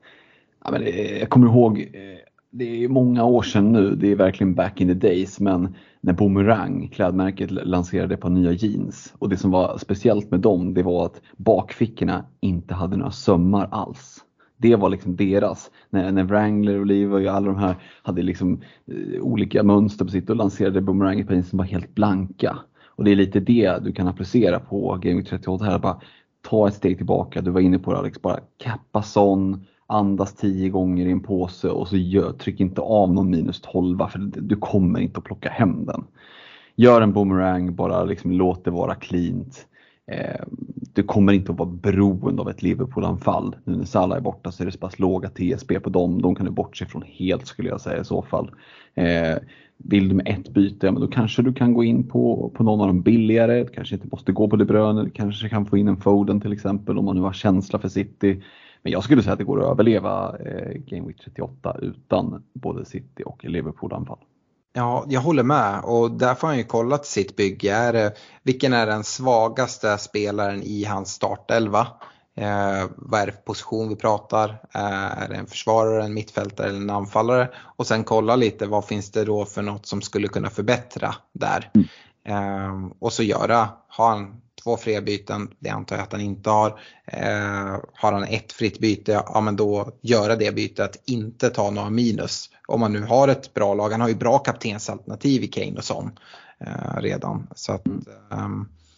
ja, men det, jag kommer ihåg, eh, det är många år sedan nu, det är verkligen back in the days, men när Boomerang, klädmärket, lanserade på nya jeans. Och det som var speciellt med dem, det var att bakfickorna inte hade några sömmar alls. Det var liksom deras. När, när Wrangler och Levi och alla de här hade liksom eh, olika mönster på sitt och lanserade Boomerang på jeans som var helt blanka. Och det är lite det du kan applicera på Game Week trettioåtta här. Bara ta ett steg tillbaka. Du var inne på det, Alex. Bara kappa Son, andas tio gånger i en påse och så gör, tryck inte av någon minus tolv, för du kommer inte att plocka hem den. Gör en boomerang, bara liksom låt det vara cleant. Eh, du kommer inte att vara beroende av ett Liverpool-anfall. Nu när Salah är borta så är det så pass låga T S P på dem. De kan du bortse från helt, skulle jag säga i så fall. Eh, vill du med ett byte, men då kanske du kan gå in på, på någon av de billigare. Du kanske inte måste gå på De Bruyne. Du kanske kan få in en Foden till exempel, om man nu har känsla för City. Men jag skulle säga att det går att överleva eh, Game Week trettioåtta utan både City och Liverpool-anfall. Ja, jag håller med, och därför har han ju kollat sitt bygge. Är det, vilken är den svagaste spelaren i hans startelva? Eh, vad är det för position vi pratar? Eh, är det en försvarare, en mittfältare eller en anfallare? Och sen kolla lite, vad finns det då för något som skulle kunna förbättra där? Mm. Eh, och så göra, ha han två fria byten, det antar jag att han inte har. Eh, har han ett fritt byte, ja men då göra det bytet, inte ta några minus. Om man nu har ett bra lag, han har ju bra kaptensalternativ i Kane och Son eh, redan. Så att, eh,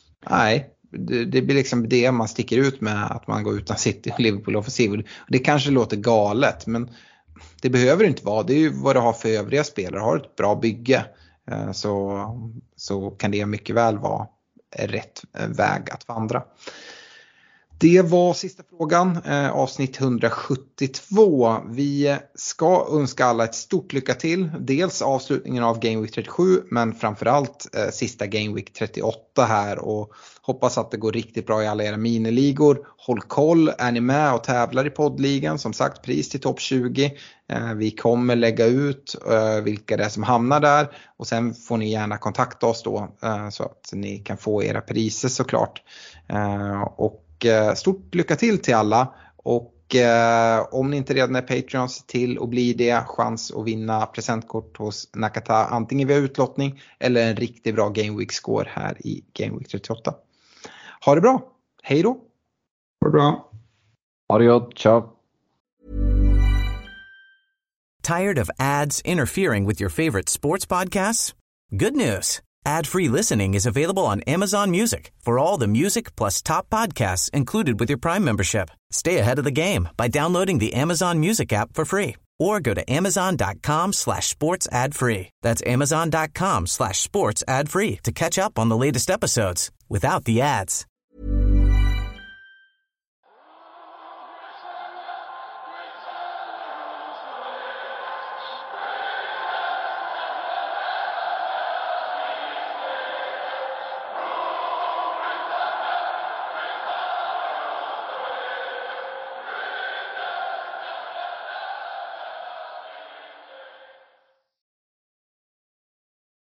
nej, det, det blir liksom det man sticker ut med, att man går utan City och Liverpool offensiv. Det kanske låter galet, men det behöver inte vara. Det är ju vad du har för övriga spelare. Har ett bra bygge eh, så, så kan det mycket väl vara rätt väg att vandra. Det var sista frågan, eh, avsnitt etthundrasjuttiotvå. Vi ska önska alla ett stort lycka till. Dels avslutningen av Game Week trettiosju, men framförallt eh, sista Game Week trettioåtta här. Och hoppas att det går riktigt bra i alla era miniligor. Håll koll, är ni med och tävlar i poddligan? Som sagt, pris till topp tjugo. Eh, vi kommer lägga ut eh, vilka det är som hamnar där. Och sen får ni gärna kontakta oss då, eh, så att ni kan få era priser såklart. Eh, och stort lycka till till alla, och eh, om ni inte redan är Patreons, till att bli det, chans att vinna presentkort hos Nakata antingen via utlottning eller en riktigt bra Game Week score här i Game Week trettioåtta. Ha det bra, hej då! Ha det bra! Ha det gott, ciao! Tired of ads interfering with your favorite sports podcasts? Good news! Ad-free listening is available on Amazon Music for all the music plus top podcasts included with your Prime membership. Stay ahead of the game by downloading the Amazon Music app for free or go to amazon.com slash sports ad free. That's amazon.com slash sports ad free to catch up on the latest episodes without the ads.